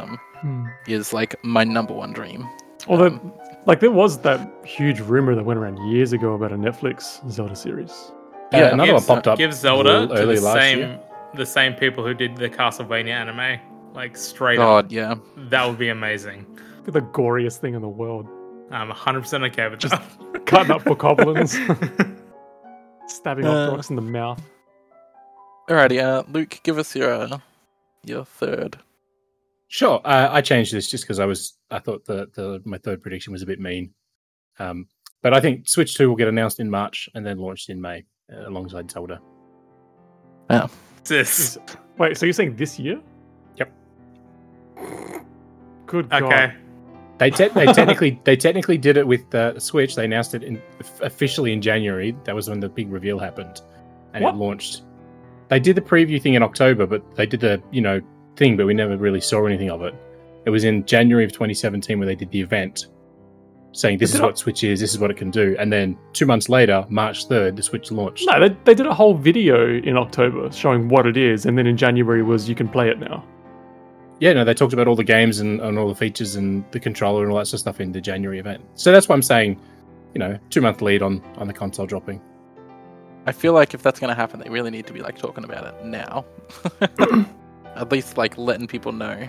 Speaker 1: is like my number one dream.
Speaker 4: Although, like there was that huge rumor that went around years ago about a Netflix Zelda series.
Speaker 2: Yeah, another one popped up.
Speaker 3: Give Zelda to
Speaker 2: the
Speaker 3: same people who did the Castlevania anime. Like straight
Speaker 1: up.
Speaker 3: God,
Speaker 1: yeah.
Speaker 3: That would be amazing.
Speaker 4: The goriest thing in the world.
Speaker 3: I'm 100% okay with
Speaker 4: just cutting up bokoblins. Stabbing off rocks in the mouth.
Speaker 1: Alrighty, Luke, give us your third.
Speaker 2: Sure. I changed this just because I thought my third prediction was a bit mean. But I think Switch 2 will get announced in March and then launched in May alongside Zelda.
Speaker 1: Yeah.
Speaker 4: Wait, so you're saying this year?
Speaker 2: Yep.
Speaker 4: Good God.
Speaker 3: Okay.
Speaker 2: They technically did it with the Switch. They announced it officially in January. That was when the big reveal happened, and
Speaker 4: What?
Speaker 2: it launched. They did the preview thing in October, but they did the thing, but we never really saw anything of it. It was in January of 2017 where they did the event, saying this is what Switch is, this is what it can do, and then 2 months later, March 3rd, the Switch launched.
Speaker 4: No, they did a whole video in October showing what it is, and then in January was you can play it now.
Speaker 2: Yeah, no, they talked about all the games and all the features and the controller and all that sort of stuff in the January event. So that's why I'm saying, 2-month lead on the console dropping.
Speaker 1: I feel like if that's going to happen, they really need to be like talking about it now. At least like letting people know.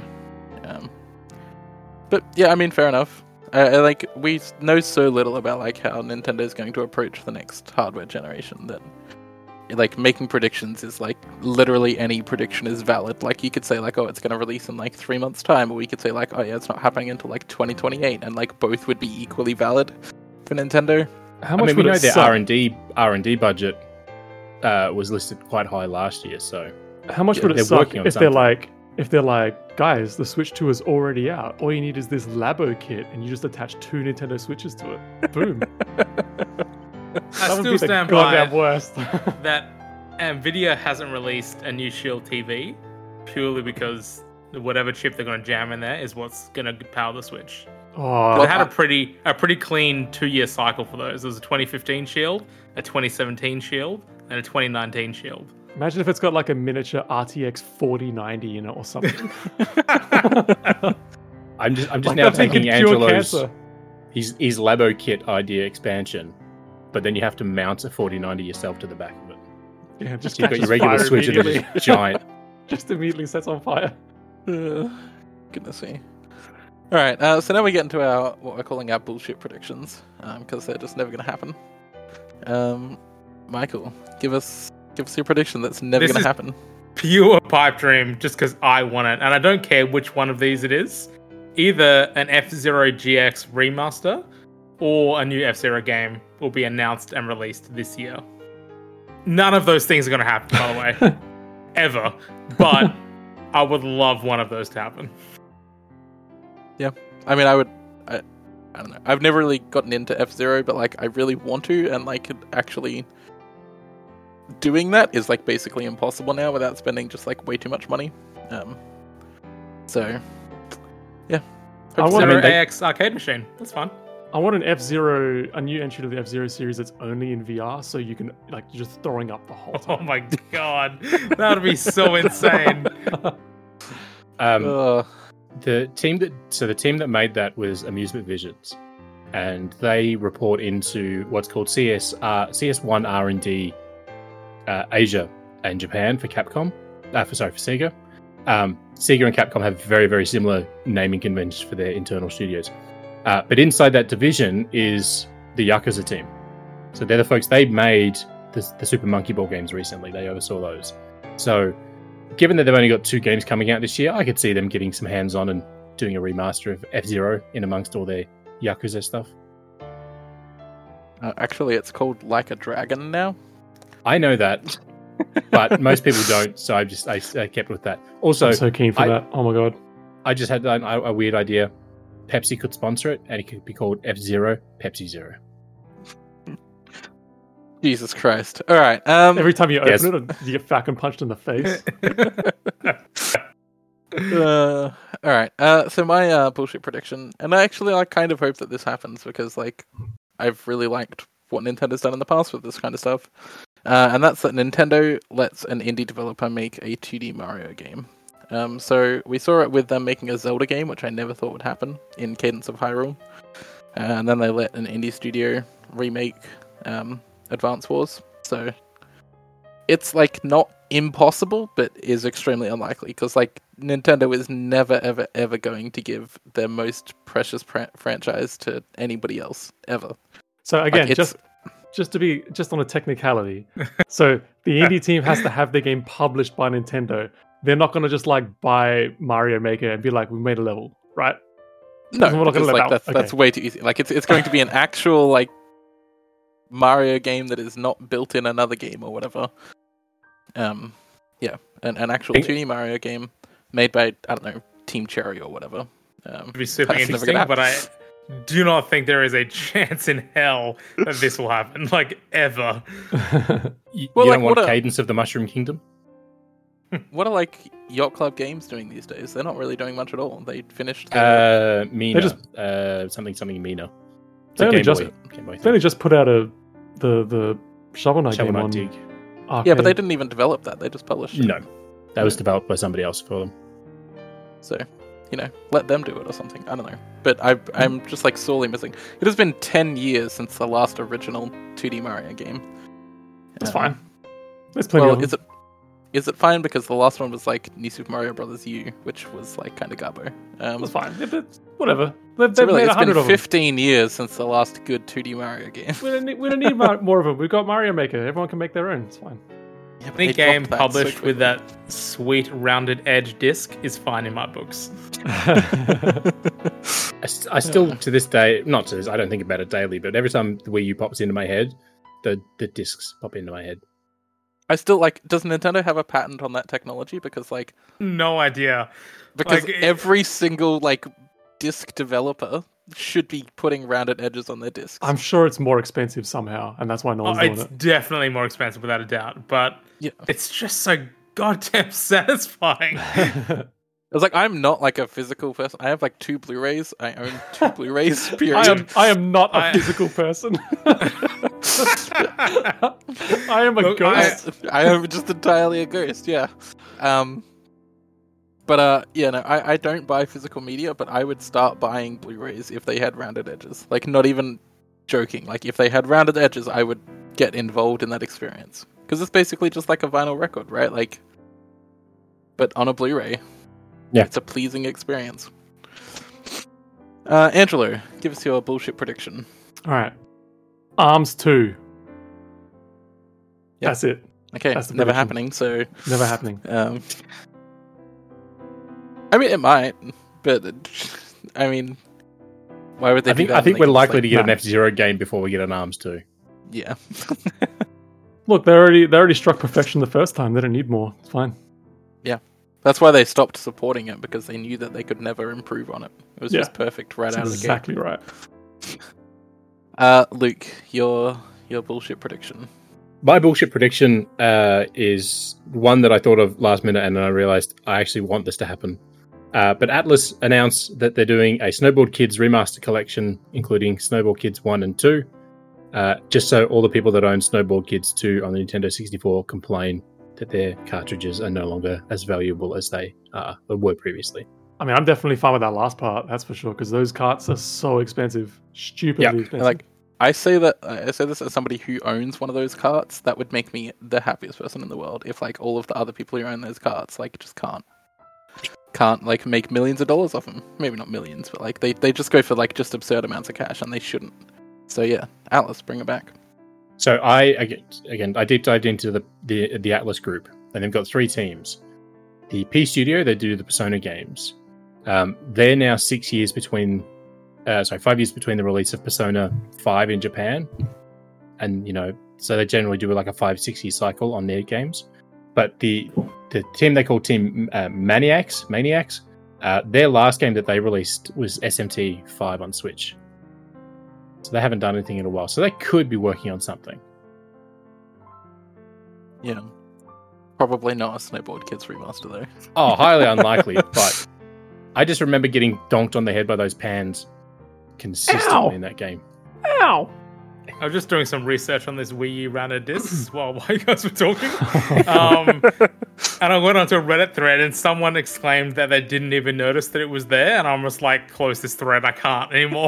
Speaker 1: But yeah, I mean, fair enough. Like we know so little about like how Nintendo is going to approach the next hardware generation that like making predictions is like literally any prediction is valid. Like you could say like, oh, it's going to release in like 3 months' time, or we could say like, oh yeah, it's not happening until like 2028, and like both would be equally valid for Nintendo.
Speaker 4: How much
Speaker 2: we
Speaker 4: would
Speaker 2: know
Speaker 4: it
Speaker 2: their
Speaker 4: suck?
Speaker 2: R&D budget was listed quite high last year, so
Speaker 4: How much would it
Speaker 2: they're
Speaker 4: suck
Speaker 2: working on
Speaker 4: if they're
Speaker 2: something.
Speaker 4: like, guys, the Switch 2 is already out. All you need is this Labo kit, and you just attach 2 Nintendo Switches to it. Boom.
Speaker 3: I
Speaker 4: That would
Speaker 3: still
Speaker 4: be the
Speaker 3: stand
Speaker 4: goddamn
Speaker 3: by
Speaker 4: worst.
Speaker 3: that Nvidia hasn't released a new Shield TV purely because whatever chip they're going to jam in there is what's going to power the Switch.
Speaker 4: Oh,
Speaker 3: They had a pretty clean 2-year cycle for those. There was a 2015 Shield, a 2017 Shield, and a 2019 Shield.
Speaker 4: imagine if it's got like a miniature RTX 4090 in it or something.
Speaker 2: I'm just
Speaker 4: Like
Speaker 2: now
Speaker 4: that thing
Speaker 2: taking
Speaker 4: could cure
Speaker 2: Angelo's
Speaker 4: cancer.
Speaker 2: his Labo kit idea expansion, but then you have to mount a 4090 yourself to the back of it.
Speaker 4: Yeah, just
Speaker 2: You've got
Speaker 4: catches
Speaker 2: your regular
Speaker 4: fire
Speaker 2: Switch and then
Speaker 4: immediately.
Speaker 2: it's giant.
Speaker 4: Just immediately sets on fire.
Speaker 1: Goodness me. All right, so now we get into our what we're calling our bullshit predictions, because they're just never going to happen. Michael, give us your prediction that's never
Speaker 3: This
Speaker 1: going to
Speaker 3: is-
Speaker 1: happen.
Speaker 3: Pure pipe dream just because I want it. And I don't care which one of these it is. Either an F-Zero GX remaster or a new F-Zero game will be announced and released this year. None of those things are going to happen, by the way. Ever. But I would love one of those to happen.
Speaker 1: I mean, I don't know. I've never really gotten into F-Zero, but like I really want to, and like actually doing that is like basically impossible now without spending just like way too much money. So yeah.
Speaker 4: I want-
Speaker 3: F-Zero
Speaker 2: they-
Speaker 3: AX arcade machine. That's fun.
Speaker 4: I want an a new entry to the F-Zero series that's only in VR, so you can like you're just throwing up the whole
Speaker 3: Oh
Speaker 4: time.
Speaker 3: my god. That would be so insane.
Speaker 2: The team that made that was Amusement Visions, and they report into what's called CS1 R&D Asia and Japan for Capcom. For Sega. Sega and Capcom have very, very similar naming conventions for their internal studios. But inside that division is the Yakuza team. So they're the folks, they made the Super Monkey Ball games recently. They oversaw those. So given that they've only got 2 games coming out this year, I could see them getting some hands-on and doing a remaster of F-Zero in amongst all their Yakuza stuff.
Speaker 1: Actually, it's called Like a Dragon now.
Speaker 2: I know that, but most people don't, so I kept with that. Also,
Speaker 4: I'm so keen for that. Oh my god.
Speaker 2: I just had a weird idea. Pepsi could sponsor it, and it could be called F-Zero Pepsi Zero.
Speaker 1: Jesus Christ! All right.
Speaker 4: Every time you open
Speaker 2: yes.
Speaker 4: it, you get fucking punched in the face.
Speaker 1: All right. So my bullshit prediction, and I kind of hope that this happens because like I've really liked what Nintendo's done in the past with this kind of stuff, and that's that Nintendo lets an indie developer make a 2D Mario game. So we saw it with them making a Zelda game, which I never thought would happen in Cadence of Hyrule, and then they let an indie studio remake Advance Wars. So it's like not impossible, but is extremely unlikely because like Nintendo is never ever ever going to give their most precious franchise to anybody else ever.
Speaker 4: So again,
Speaker 1: Like, it's-
Speaker 4: just on a technicality. So the indie team has to have their game published by Nintendo. They're not going to just like buy Mario Maker and be like, "We made a level," right?
Speaker 1: No,
Speaker 4: We're not gonna
Speaker 1: because,
Speaker 4: let
Speaker 1: like
Speaker 4: that-
Speaker 1: that's way too easy. Like it's going to be an actual like Mario game that is not built in another game or whatever. Yeah, an actual
Speaker 2: Think-
Speaker 1: 2D Mario game made by I don't know Team Cherry or whatever.
Speaker 3: It'd be super
Speaker 1: That's never
Speaker 3: interesting,
Speaker 1: gonna
Speaker 3: but I do not think there is a chance in hell that this will happen, like, ever.
Speaker 2: You
Speaker 1: Well, like,
Speaker 2: don't want
Speaker 1: what a-
Speaker 2: Cadence of the Mushroom Kingdom?
Speaker 1: What are like Yacht Club Games doing these days? They're not really doing much at all. They finished their...
Speaker 2: Mina.
Speaker 4: They
Speaker 2: Something Mina. It's
Speaker 4: They
Speaker 2: a
Speaker 4: only
Speaker 2: Game
Speaker 4: just-
Speaker 2: Boy- Game Boy
Speaker 4: They
Speaker 2: thing.
Speaker 4: only just put out the Shovel Knight
Speaker 2: Shovel
Speaker 4: game
Speaker 2: Knight
Speaker 4: on
Speaker 2: Dig.
Speaker 4: Arcade.
Speaker 1: Yeah, but they didn't even develop that. They just published it.
Speaker 2: No, that was developed by somebody else for them.
Speaker 1: So, let them do it or something. I don't know. But I'm just like sorely missing. It has been 10 years since the last original 2D Mario game.
Speaker 4: That's fine. There's plenty
Speaker 1: Well,
Speaker 4: of them.
Speaker 1: is it fine because the last one was like New Super Mario Bros. U, which was like kind of gabbo.
Speaker 4: That's fine. Whatever. They've
Speaker 1: So really,
Speaker 4: made
Speaker 1: it's
Speaker 4: 100
Speaker 1: been
Speaker 4: of them.
Speaker 1: 15 years since the last good 2D Mario game.
Speaker 4: We don't need more of them. We've got Mario Maker. Everyone can make their own. It's fine.
Speaker 1: Yeah, but
Speaker 3: Any
Speaker 1: they
Speaker 3: game
Speaker 1: dropped that so
Speaker 3: published
Speaker 1: quickly.
Speaker 3: with that sweet rounded edge disc is fine in my books.
Speaker 2: I still, to this day, not to this, I don't think about it daily, but every time the Wii U pops into my head, the discs pop into my head.
Speaker 1: I still like. Does Nintendo have a patent on that technology? Because
Speaker 3: No idea.
Speaker 1: because
Speaker 3: Like,
Speaker 1: every single disc developer should be putting rounded edges on their discs.
Speaker 4: I'm sure it's more expensive somehow, and that's why no one's doing
Speaker 3: It's
Speaker 4: it.
Speaker 3: definitely more expensive without a doubt, but
Speaker 1: Yeah.
Speaker 3: it's just so goddamn satisfying.
Speaker 1: I was like, I'm not like a physical person. I have like 2 Blu-rays. I own 2 Blu-rays. Period.
Speaker 4: I am not a
Speaker 3: I-
Speaker 4: physical person. I am a
Speaker 3: Look,
Speaker 4: ghost.
Speaker 1: I am just entirely a ghost. Yeah. But I don't buy physical media, but I would start buying Blu-rays if they had rounded edges. Like, not even joking. Like, if they had rounded edges, I would get involved in that experience because it's basically just like a vinyl record, right? Like, but on a Blu-ray.
Speaker 2: Yeah.
Speaker 1: It's a pleasing experience. Angelo, give us your bullshit prediction.
Speaker 4: All right. Arms 2.
Speaker 1: Yep.
Speaker 4: That's it.
Speaker 1: Okay,
Speaker 4: That's the
Speaker 1: never
Speaker 4: prediction.
Speaker 1: happening. So,
Speaker 4: Never happening.
Speaker 1: I mean, it might, but I mean, why would they?
Speaker 2: I
Speaker 1: do
Speaker 2: think
Speaker 1: that
Speaker 2: I
Speaker 1: when
Speaker 2: think
Speaker 1: they
Speaker 2: we're
Speaker 1: can just,
Speaker 2: likely
Speaker 1: like,
Speaker 2: to get
Speaker 4: no.
Speaker 2: an F-Zero game before we get an ARMS 2.
Speaker 1: Yeah.
Speaker 4: Look, they already struck perfection the first time. They don't need more. It's fine.
Speaker 1: That's why they stopped supporting it because they knew that they could never improve on it. It was
Speaker 4: Yeah.
Speaker 1: just perfect right
Speaker 4: That's
Speaker 1: out
Speaker 4: exactly right.
Speaker 1: of the gate. Luke, your bullshit prediction.
Speaker 2: My bullshit prediction is one that I thought of last minute, and then I realized I actually want this to happen. But Atlas announced that they're doing a Snowboard Kids remaster collection, including Snowboard Kids 1 and 2, just so all the people that own Snowboard Kids 2 on the Nintendo 64 complain that their cartridges are no longer as valuable as they were previously.
Speaker 4: I mean, I'm definitely fine with that last part. That's for sure. Because those carts are so expensive, stupidly
Speaker 2: Yep.
Speaker 4: expensive.
Speaker 1: Like, I say this as somebody who owns one of those carts. That would make me the happiest person in the world. If like all of the other people who own those carts just can't like make millions of dollars off them. Maybe not millions, but like they just go for like just absurd amounts of cash, and they shouldn't. So yeah, Atlas, bring it back.
Speaker 2: So I deep dived into the Atlas group, and they've got 3 teams. The P Studio, they do the Persona games. They're now 5 years between the release of Persona 5 in Japan, and so they generally do like a 5-6 year cycle on their games. But the team they call Team Maniacs, their last game that they released was SMT 5 on Switch. So they haven't done anything in a while. So they could be working on something.
Speaker 1: Yeah, probably not a Snowboard Kids remaster though.
Speaker 2: Oh, highly unlikely. But I just remember getting donked on the head by those pans consistently
Speaker 4: Ow!
Speaker 2: in that game.
Speaker 4: Ow!
Speaker 3: I was just doing some research on this Wii U rounded discs while you guys were talking. And I went onto a Reddit thread and someone exclaimed that they didn't even notice that it was there. And I'm just like, close this thread. I can't anymore.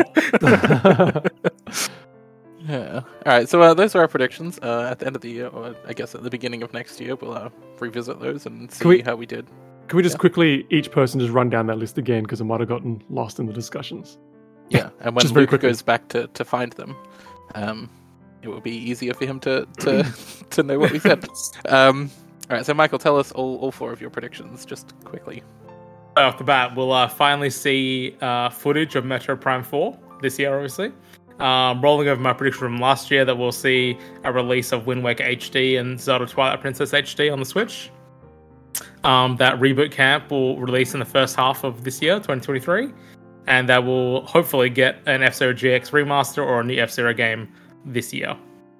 Speaker 1: Yeah. All right. So those are our predictions. At the end of the year, or I guess at the beginning of next year, we'll revisit those and see how we did.
Speaker 4: Can we just quickly, each person just run down that list again because I might have gotten lost in the discussions.
Speaker 1: Yeah. And when
Speaker 4: Just very
Speaker 1: Luke
Speaker 4: quickly.
Speaker 1: goes back to find them, it will be easier for him to know what we said. All right. So Michael, tell us all 4 of your predictions just quickly.
Speaker 3: Off the bat, we'll finally see footage of Metro Prime 4 this year, obviously. Rolling over my prediction from last year that we'll see a release of Wind Waker HD and Zelda Twilight Princess HD on the Switch. That Reboot Camp will release in the first half of this year, 2023. and that will hopefully get an F-Zero GX remaster or a new F-Zero game this year.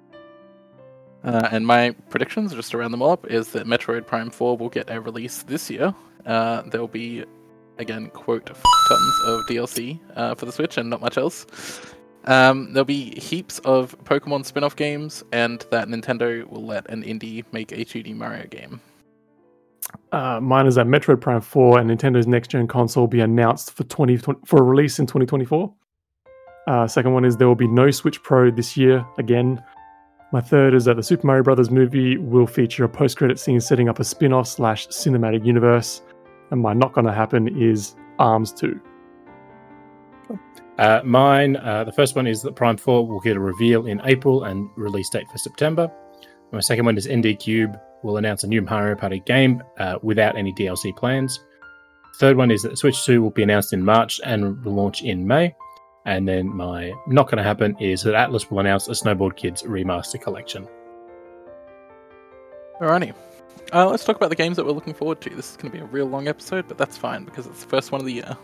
Speaker 1: And my predictions, just to round them all up, is that Metroid Prime 4 will get a release this year. There'll be, again, quote, tons of DLC for the Switch and not much else. There'll be heaps of Pokemon spin-off games, and that Nintendo will let an indie make a 2D Mario game.
Speaker 4: Mine is that Metroid Prime 4 and Nintendo's next-gen console will be announced for a release in 2024. Second one is there will be no Switch Pro this year, again. My third is that the Super Mario Bros. Movie will feature a post-credit scene setting up a spin-off / cinematic universe. And my not gonna happen is ARMS 2.
Speaker 2: Mine, the first one is that Prime 4 will get a reveal in April and release date for September. My second one is ND Cube will announce a new Mario Party game without any DLC plans. Third one is that Switch 2 will be announced in March and will launch in May. And then my not going to happen is that Atlas will announce a Snowboard Kids remaster collection.
Speaker 1: Alrighty. Let's talk about the games that we're looking forward to. This is going to be a real long episode, but that's fine because it's the first one of the year.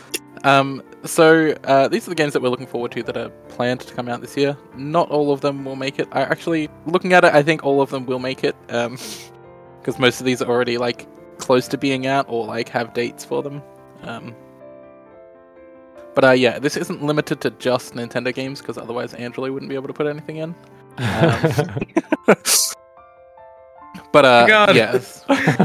Speaker 1: So these are the games that we're looking forward to that are planned to come out this year. Not all of them will make it. Looking at it, I think all of them will make it because most of these are already like close to being out or like have dates for them. But yeah, this isn't limited to just Nintendo games because otherwise Angela wouldn't be able to put anything in. But yes.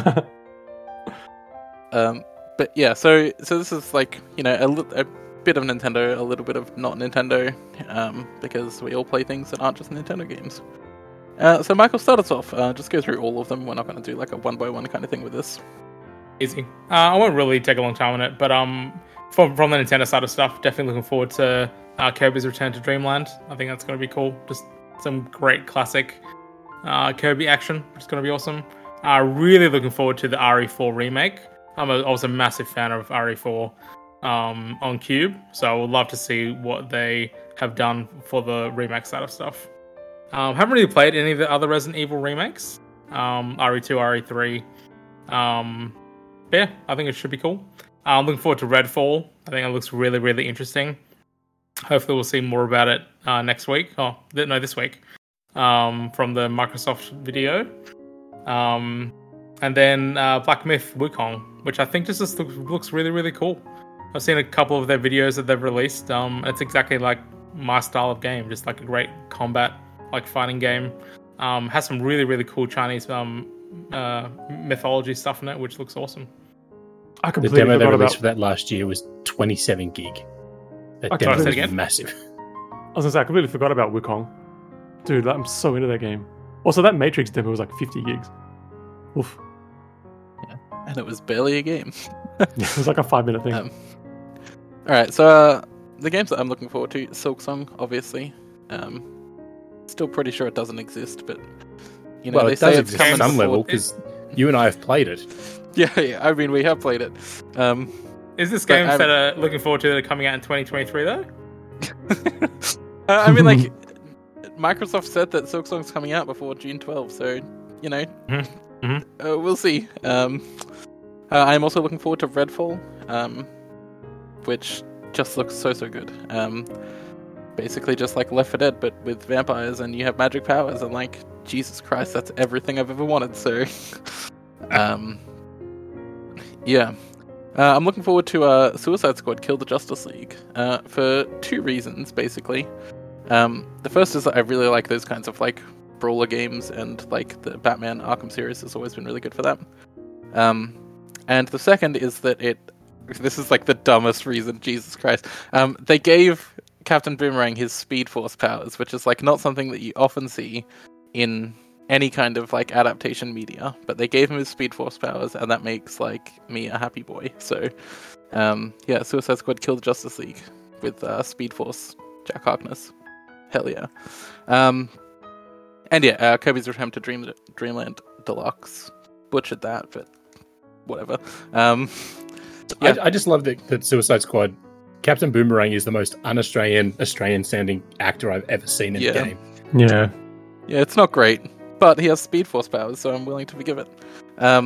Speaker 1: But yeah, so this is like, you know, a bit of Nintendo, a little bit of not Nintendo, because we all play things that aren't just Nintendo games. So Michael, start us off. Just go through all of them. We're not going to do like a one by one kind of thing with this.
Speaker 3: Easy. I won't really take a long time on it, but from the Nintendo side of stuff, definitely looking forward to Kirby's Return to Dreamland. I think that's going to be cool. Just some great classic Kirby action, which is going to be awesome. Really looking forward to the RE4 remake. I was a massive fan of RE4 on Cube, so I would love to see what they have done for the remake side of stuff. Haven't really played any of the other Resident Evil remakes, RE2, RE3. But yeah, I think it should be cool. I'm looking forward to Redfall. I think it looks really, really interesting. Hopefully we'll see more about it next week. This week. From the Microsoft video. And then Black Myth Wukong, which I think just looks really, really cool. I've seen a couple of their videos that they've released. It's exactly like my style of game, just like a great combat, like fighting game. Has some really, really cool Chinese mythology stuff in it, which looks awesome.
Speaker 2: The demo they released for that last year was 27 gig. That demo was massive.
Speaker 4: I was going to say, I completely forgot about Wukong. Dude, I'm so into that game. Also, that Matrix demo was like 50 gigs. Oof.
Speaker 1: Yeah. And it was barely a game.
Speaker 4: Yeah, it was like a 5-minute thing.
Speaker 1: Alright, so the games that I'm looking forward to, Silksong, obviously. Still pretty sure it doesn't exist, but you know,
Speaker 2: well,
Speaker 1: they
Speaker 2: it
Speaker 1: say
Speaker 2: does
Speaker 1: it's
Speaker 2: exist
Speaker 1: coming
Speaker 2: at some level because you and I have played it.
Speaker 1: Yeah, I mean, we have played it.
Speaker 3: Is this game that are looking forward to that are coming out in 2023 though?
Speaker 1: I mean, like, Microsoft said that Silksong's coming out before June 12th, so you know, we'll see. I'm also looking forward to Redfall, which just looks so good. Basically, just like Left 4 Dead, but with vampires, and you have magic powers, and like, Jesus Christ, that's everything I've ever wanted. So, yeah. I'm looking forward to Suicide Squad Kill the Justice League for two reasons, basically. The first is that I really like those kinds of like brawler games, and like the Batman Arkham series has always been really good for that. And the second is that this is like the dumbest reason, Jesus Christ. They gave Captain Boomerang his Speed Force powers, which is like not something that you often see in any kind of like adaptation media, but they gave him his Speed Force powers, and that makes like me a happy boy. So yeah, Suicide Squad Kill the Justice League with Speed Force Jack Harkness. Hell yeah. And yeah, Kirby's Return to Dreamland Deluxe. Butchered that, but whatever. Yeah.
Speaker 2: I just love that Suicide Squad, Captain Boomerang is the most un-Australian sounding actor I've ever seen in a game.
Speaker 4: Yeah.
Speaker 1: Yeah, it's not great, but he has Speed Force powers, so I'm willing to forgive it.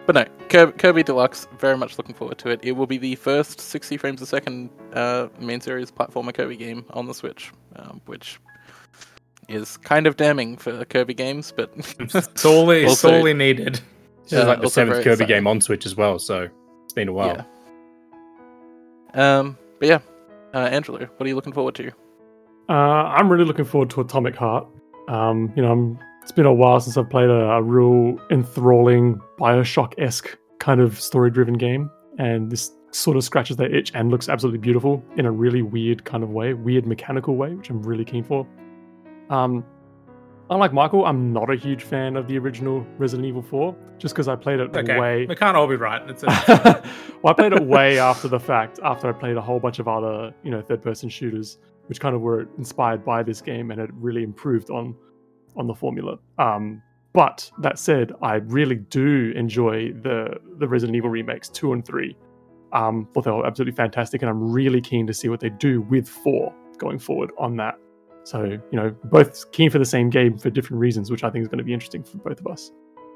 Speaker 1: But no, Kirby Deluxe, very much looking forward to it. It will be the first 60 frames a second main series platformer Kirby game on the Switch, which is kind of damning for Kirby games, but
Speaker 3: sorely needed.
Speaker 2: This is like the
Speaker 1: also
Speaker 2: 7th
Speaker 1: very
Speaker 2: Kirby
Speaker 1: exciting.
Speaker 2: game on Switch as well, so it's been a while.
Speaker 1: Yeah. But yeah, Angelo, what are you looking forward to?
Speaker 4: I'm really looking forward to Atomic Heart. It's been a while since I've played a real enthralling Bioshock-esque kind of story-driven game, and this sort of scratches that itch and looks absolutely beautiful in a really weird kind of way, weird mechanical way, which I'm really keen for. Unlike Michael, I'm not a huge fan of the original Resident Evil 4, just because I played it way...
Speaker 3: We can't all be right.
Speaker 4: Well, I played it way after the fact, after I played a whole bunch of other, third-person shooters, which kind of were inspired by this game, and it really improved on the formula. But that said, I really do enjoy the Resident Evil remakes 2 and 3. Thought they were absolutely fantastic, and I'm really keen to see what they do with 4 going forward on that. So, both keen for the same game for different reasons, which I think is going to be interesting for both of us.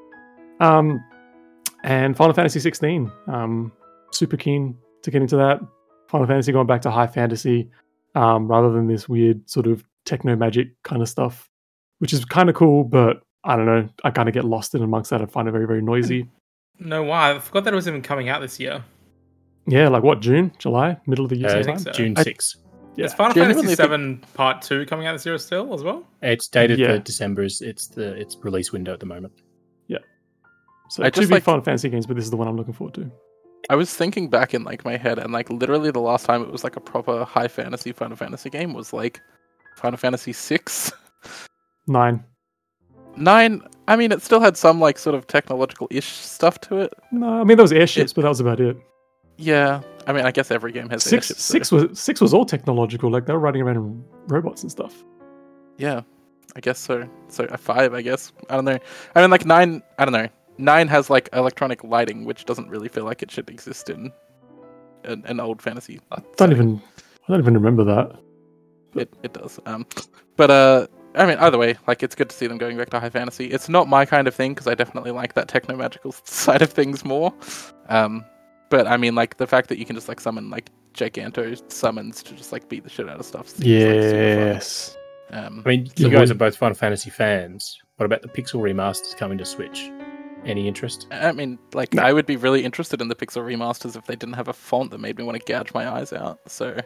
Speaker 4: And Final Fantasy 16. Super keen to get into that. Final Fantasy going back to high fantasy, rather than this weird sort of techno magic kind of stuff, which is kind of cool, but I don't know. I kind of get lost in amongst that. I find it very, very noisy.
Speaker 3: No, why? I forgot that it was even coming out this year.
Speaker 4: Yeah, like what, June? July? Middle of the year
Speaker 3: I
Speaker 4: sometime?
Speaker 3: think so.
Speaker 2: June 6th.
Speaker 4: Yeah.
Speaker 3: Is Final Fantasy 7 Part 2 coming out this year still as well?
Speaker 2: It's dated
Speaker 4: Yeah.
Speaker 2: for December. It's release window at the moment.
Speaker 4: So
Speaker 1: I
Speaker 4: two
Speaker 1: just
Speaker 4: big
Speaker 1: like-
Speaker 4: Final Fantasy games, but this is the one I'm looking forward to.
Speaker 1: I was thinking back in like my head, and like literally the last time it was like a proper high fantasy Final Fantasy game was like Final Fantasy 6.
Speaker 4: 9.
Speaker 1: 9, I mean, it still had some like sort of technological-ish stuff to it.
Speaker 4: No, I mean there was airships, but that was about it.
Speaker 1: Yeah, I mean, I guess every game has
Speaker 4: Six
Speaker 1: airships, so-
Speaker 4: six was all technological, like they were riding around in robots and stuff.
Speaker 1: Yeah, I guess so. So a 5, I guess. I don't know. I mean, like 9. I don't know. 9 has like electronic lighting, which doesn't really feel like it should exist in an old fantasy.
Speaker 4: I don't even remember that.
Speaker 1: It does. But I mean, either way, like it's good to see them going back to high fantasy. It's not my kind of thing because I definitely like that techno magical side of things more. But I mean, like the fact that you can just like summon like Giganto summons to just like beat the shit out of stuff. Seems,
Speaker 4: Yes.
Speaker 1: Like, super fun.
Speaker 2: I mean, you guys are both Final Fantasy fans. What about the Pixel remasters coming to Switch? Any interest?
Speaker 1: I mean, like I would be really interested in the Pixel remasters if they didn't have a font that made me want to gouge my eyes out. So,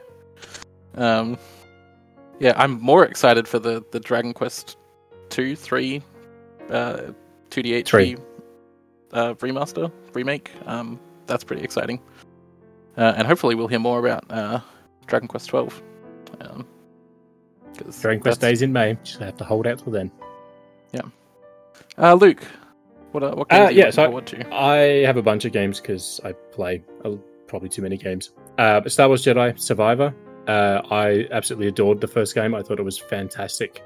Speaker 1: yeah, I'm more excited for the Dragon Quest 2, 3, 2D remaster, remake. That's pretty exciting. And hopefully we'll hear more about Dragon Quest 12.
Speaker 2: Dragon Quest Days in May. Just have to hold out till then.
Speaker 1: Luke, what games are you looking
Speaker 2: so
Speaker 1: forward to?
Speaker 2: I have a bunch of games because I play probably too many games. But Star Wars Jedi Survivor. I absolutely adored the first game. I thought it was fantastic.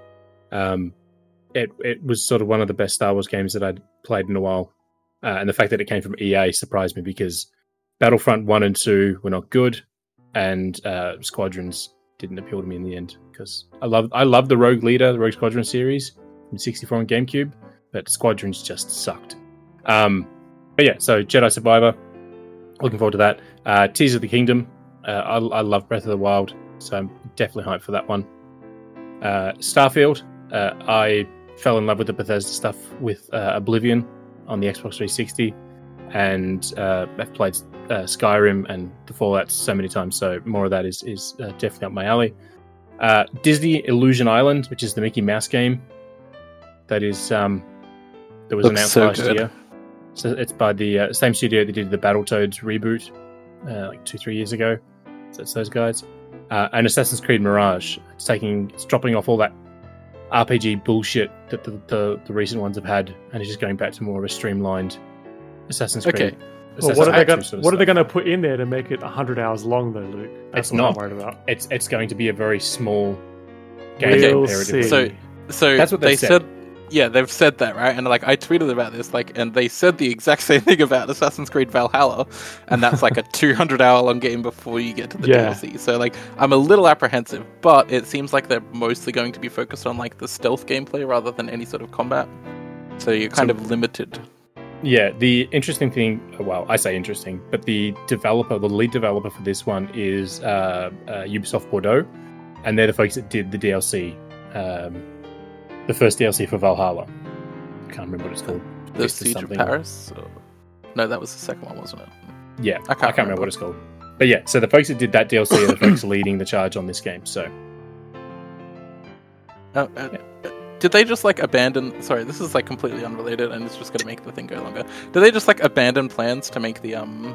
Speaker 2: It was sort of one of the best Star Wars games that I'd played in a while. And the fact that it came from EA surprised me because Battlefront 1 and 2 were not good, and Squadrons didn't appeal to me in the end because I love the Rogue Leader, the Rogue Squadron series from 64 on GameCube, but Squadrons just sucked. But yeah, so Jedi Survivor, looking forward to that. Tears of the Kingdom, I love Breath of the Wild, so I'm definitely hyped for that one. Starfield, I fell in love with the Bethesda stuff with Oblivion on the Xbox 360, and I've played Skyrim and the Fallout so many times, so more of that is definitely up my alley. Disney Illusion Island, which is the Mickey Mouse game that is that was
Speaker 1: Looks
Speaker 2: announced
Speaker 1: so
Speaker 2: last
Speaker 1: good.
Speaker 2: year. So it's by the same studio that did the Battletoads reboot like 2-3 years ago. So it's those guys. And Assassin's Creed Mirage. It's dropping off all that RPG bullshit that the recent ones have had, and it's just going back to more of a streamlined Assassin's Creed.
Speaker 1: Okay.
Speaker 4: Well,
Speaker 2: Assassin's
Speaker 4: what are they
Speaker 2: Creed
Speaker 4: going?
Speaker 2: sort of
Speaker 4: What are they
Speaker 2: stuff.
Speaker 4: going to put in there to make it 100 hours long, though, Luke? That's
Speaker 2: It's
Speaker 4: what
Speaker 2: not.
Speaker 4: I'm worried about.
Speaker 2: It's going to be a very small game.
Speaker 1: Okay,
Speaker 4: We'll
Speaker 2: comparatively.
Speaker 4: see.
Speaker 1: So
Speaker 2: That's what
Speaker 1: they
Speaker 2: they said.
Speaker 1: Yeah, they've said that, right? And like I tweeted about this, like, and they said the exact same thing about Assassin's Creed Valhalla, and that's like a 200-hour long game before you get to the
Speaker 4: Yeah.
Speaker 1: DLC. So like, I'm a little apprehensive, but it seems like they're mostly going to be focused on like the stealth gameplay rather than any sort of combat. So you're kind of limited.
Speaker 2: Yeah, the interesting thing, well, I say interesting, but the lead developer for this one is Ubisoft Bordeaux, and they're the folks that did the DLC, the first DLC for Valhalla. I can't remember what it's called.
Speaker 1: The Siege of Paris? No, that was the second one, wasn't it?
Speaker 2: Yeah, I can't remember what it's called. But yeah, so the folks that did that DLC are the folks leading the charge on this game, so...
Speaker 1: Did they just abandon? Sorry, this is completely unrelated, and it's just going to make the thing go longer. Did they just abandon plans to make the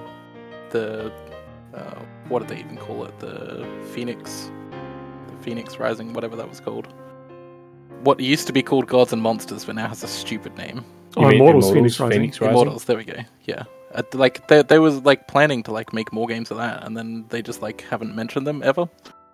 Speaker 1: what did they even call it? The Phoenix Rising, whatever that was called. What used to be called Gods and Monsters, but now has a stupid name.
Speaker 4: Immortals, Phoenix Rising.
Speaker 1: Immortals. There we go. Yeah, they was planning to make more games of that, and then they just haven't mentioned them ever.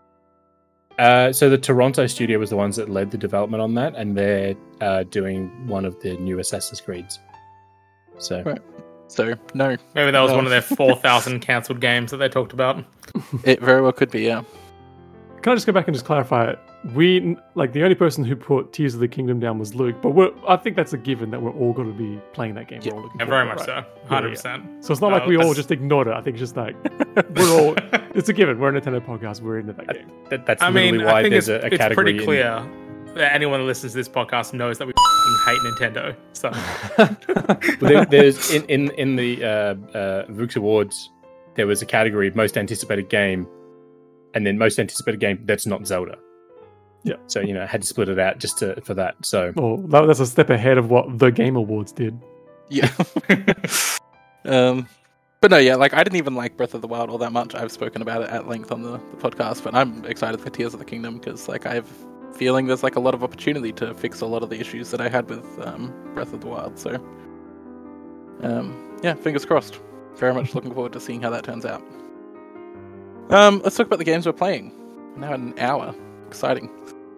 Speaker 2: So the Toronto studio was the ones that led the development on that, and they're doing one of the new Assassin's Creeds. So,
Speaker 1: right. So no,
Speaker 3: maybe that was one of their 4,000 cancelled games that they talked about.
Speaker 1: It very well could be, yeah.
Speaker 4: Can I just go back and just clarify it? We the only person who put Tears of the Kingdom down was Luke, but I think that's a given that we're all going to be playing that game.
Speaker 1: Yeah,
Speaker 4: we're all looking
Speaker 3: very much
Speaker 4: right?
Speaker 3: so, 100%.
Speaker 4: So it's not like we all just ignored it. I think it's just we're all. It's a given. We're a Nintendo podcast. We're into that game.
Speaker 2: That's literally why there's a category.
Speaker 3: It's pretty clear that anyone that listens to this podcast knows that we hate Nintendo. So
Speaker 2: there's in the Vux Awards, there was a category of most anticipated game, and then most anticipated game that's not Zelda.
Speaker 4: Yeah.
Speaker 2: So, I had to split it out just for that. So,
Speaker 4: that's a step ahead of what the Game Awards did.
Speaker 1: Yeah. But no, yeah, I didn't even like Breath of the Wild all that much. I've spoken about it at length on the podcast, but I'm excited for Tears of the Kingdom because, I have a feeling there's a lot of opportunity to fix a lot of the issues that I had with Breath of the Wild. So, yeah, fingers crossed. Very much looking forward to seeing how that turns out. Let's talk about the games we're playing. We're now at an hour. Exciting.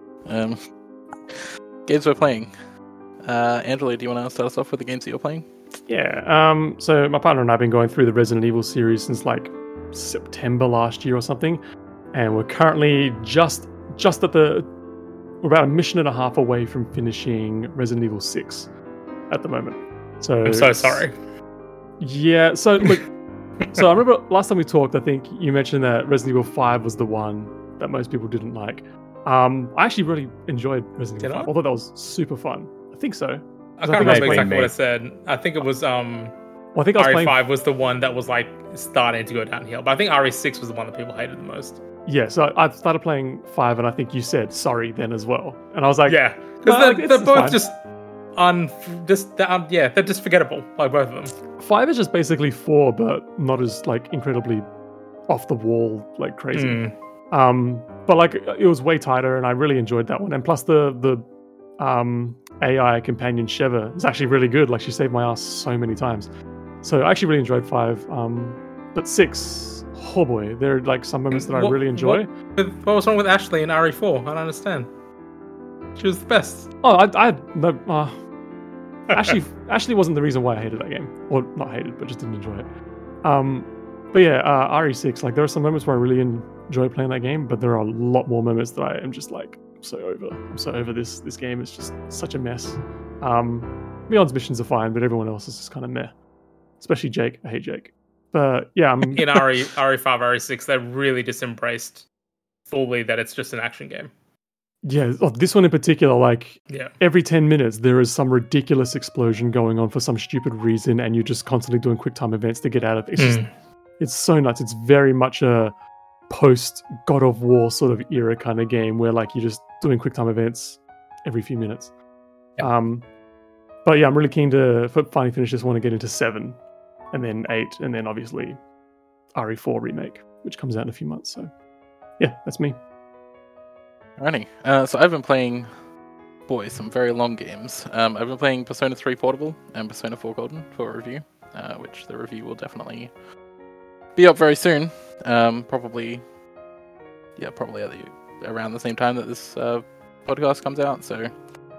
Speaker 1: Games we're playing. Angela, do you want to start us off with the games that you're playing?
Speaker 4: Yeah. So my partner and I have been going through the Resident Evil series since September last year or something, and we're currently just at we're about a mission and a half away from finishing Resident Evil 6 at the moment. So
Speaker 3: I'm so sorry.
Speaker 4: Yeah. So look. So I remember last time we talked, I think you mentioned that Resident Evil 5 was the one that most people didn't like. I actually really enjoyed Resident Evil 5, although that was super fun. I think so.
Speaker 3: I can't remember exactly what I said. I think it was
Speaker 4: I think I was
Speaker 3: RE5 was the one that was starting to go downhill, but I think RE6 was the one that people hated the most.
Speaker 4: Yeah, so I started playing 5, and I think you said sorry then as well, and I was like,
Speaker 3: yeah, because they're both they're just forgettable, both of them.
Speaker 4: 5 is just basically 4, but not as incredibly off the wall crazy. But it was way tighter, and I really enjoyed that one. And plus the AI companion Sheva is actually really good. She saved my ass so many times. So I actually really enjoyed 5. But 6, oh boy, there are some moments that I really enjoy.
Speaker 3: What was wrong with Ashley in RE4? I don't understand. She was the best.
Speaker 4: Oh, Ashley wasn't the reason why I hated that game, or not hated, but just didn't enjoy it. But yeah, RE6, there are some moments where I really enjoy playing that game, but there are a lot more moments that I am just I'm so over this game. It's just such a mess. Beyond's missions are fine, but everyone else is just kind of meh. Especially Jake. I hate Jake. But yeah,
Speaker 3: in RE5, RE6, they really just embraced fully that it's just an action game.
Speaker 4: Yeah, this one in particular, every 10 minutes there is some ridiculous explosion going on for some stupid reason, and you're just constantly doing quick time events to get out of it. It's so nuts. It's very much a post God of War sort of era kind of game where you're just doing quick time events every few minutes.
Speaker 2: Yeah.
Speaker 4: But yeah, I'm really keen to finally finish this one and get into 7 and then 8 and then obviously RE4 remake, which comes out in a few months. So yeah, that's me.
Speaker 1: Alrighty. So I've been playing, some very long games. I've been playing Persona 3 Portable and Persona 4 Golden for a review, which the review will definitely be up very soon. Probably around the same time that this podcast comes out. So,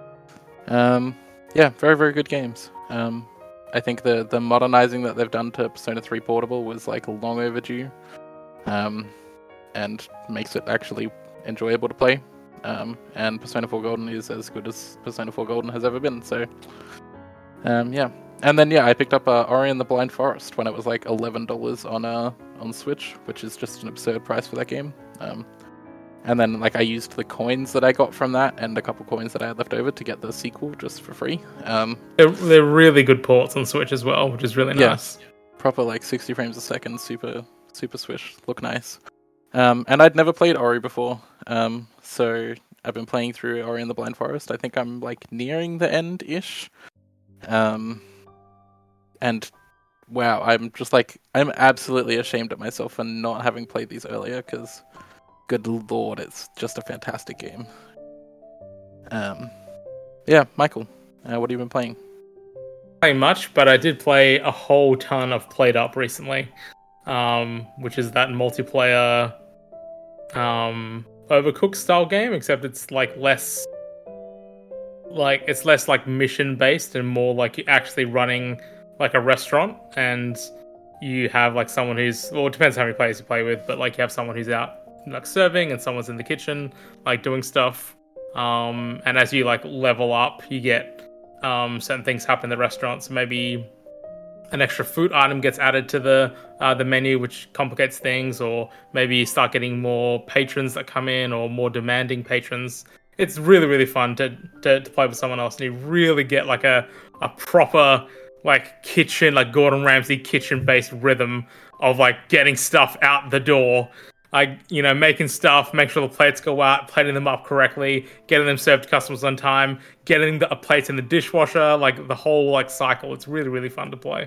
Speaker 1: very, very good games. I think the modernizing that they've done to Persona 3 Portable was long overdue, and makes it actually enjoyable to play. And Persona 4 Golden is as good as Persona 4 Golden has ever been. So, And then I picked up Ori and the Blind Forest when it was like $11 on Switch, which is just an absurd price for that game. And then I used the coins that I got from that and a couple coins that I had left over to get the sequel just for free.
Speaker 3: They're really good ports on Switch as well, which is really nice.
Speaker 1: Proper 60 frames a second, super Swish, look nice. And I'd never played Ori before, so I've been playing through Ori and the Blind Forest. I think I'm nearing the end-ish. And wow, I'm just I'm absolutely ashamed of myself for not having played these earlier, because good lord, it's just a fantastic game. Michael, what have you been playing?
Speaker 3: Playing much, but I did play a whole ton of Played Up recently, which is that multiplayer Overcooked style game, except it's less mission based and more you're actually running a restaurant, and you have someone who's, well, it depends how many players you play with, but you have someone who's out serving and someone's in the kitchen doing stuff, and as you level up, you get certain things happen in the restaurant. So maybe an extra food item gets added to the menu, which complicates things, or maybe you start getting more patrons that come in, or more demanding patrons. It's really, really fun to play with someone else, and you really get a proper kitchen, Gordon Ramsay kitchen based rhythm of getting stuff out the door, making stuff, make sure the plates go out, plating them up correctly, getting them served to customers on time, getting the plates in the dishwasher, the whole cycle. It's really, really fun to play.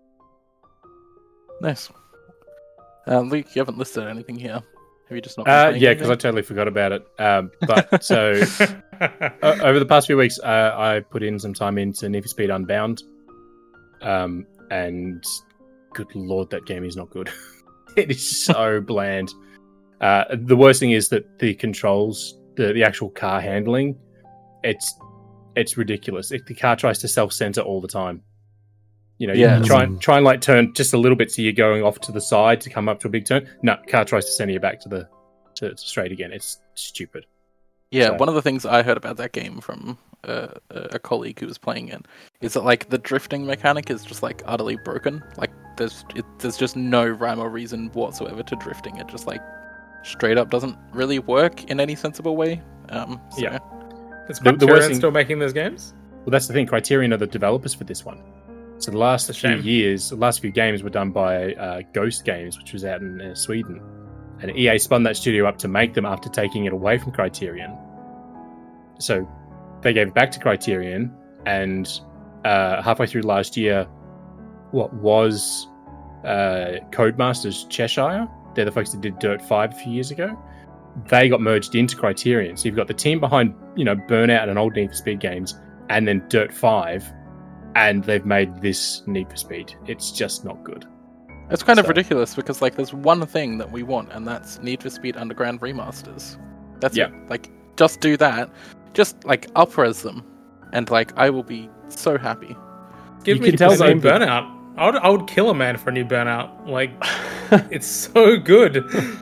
Speaker 1: Nice. Luke, you haven't listed anything here. Have you just not? Yeah,
Speaker 2: because I totally forgot about it. But so over the past few weeks, I put in some time into Need for Speed Unbound, and good lord, that game is not good. It is so bland. The worst thing is that the controls, the actual car handling, it's ridiculous. The car tries to self-center all the time. You try and turn just a little bit, so you're going off to the side to come up to a big turn. No, car tries to center you back to straight again. It's stupid.
Speaker 1: Yeah, one of the things I heard about that game from a colleague who was playing it is that the drifting mechanic is just utterly broken. There's just no rhyme or reason whatsoever to drifting. It just straight up doesn't really work in any sensible way.
Speaker 2: Yeah,
Speaker 3: is Criterion still making those games?
Speaker 2: Well, that's the thing. Criterion are the developers for this one. So the last few games were done by Ghost Games, which was out in Sweden, and EA spun that studio up to make them after taking it away from Criterion. So they gave it back to Criterion, and halfway through last year, what was Codemasters Cheshire, they're the folks that did Dirt 5 a few years ago, they got merged into Criterion. So you've got the team behind Burnout and old Need for Speed games, and then Dirt 5, and they've made this Need for Speed. It's just not good.
Speaker 1: It's kind of ridiculous, because there's one thing that we want, and that's Need for Speed Underground remasters. That's it. Just do that. Just up-res them, and I will be so happy.
Speaker 3: Give me the same Burnout. I would kill a man for a new Burnout. It's so good.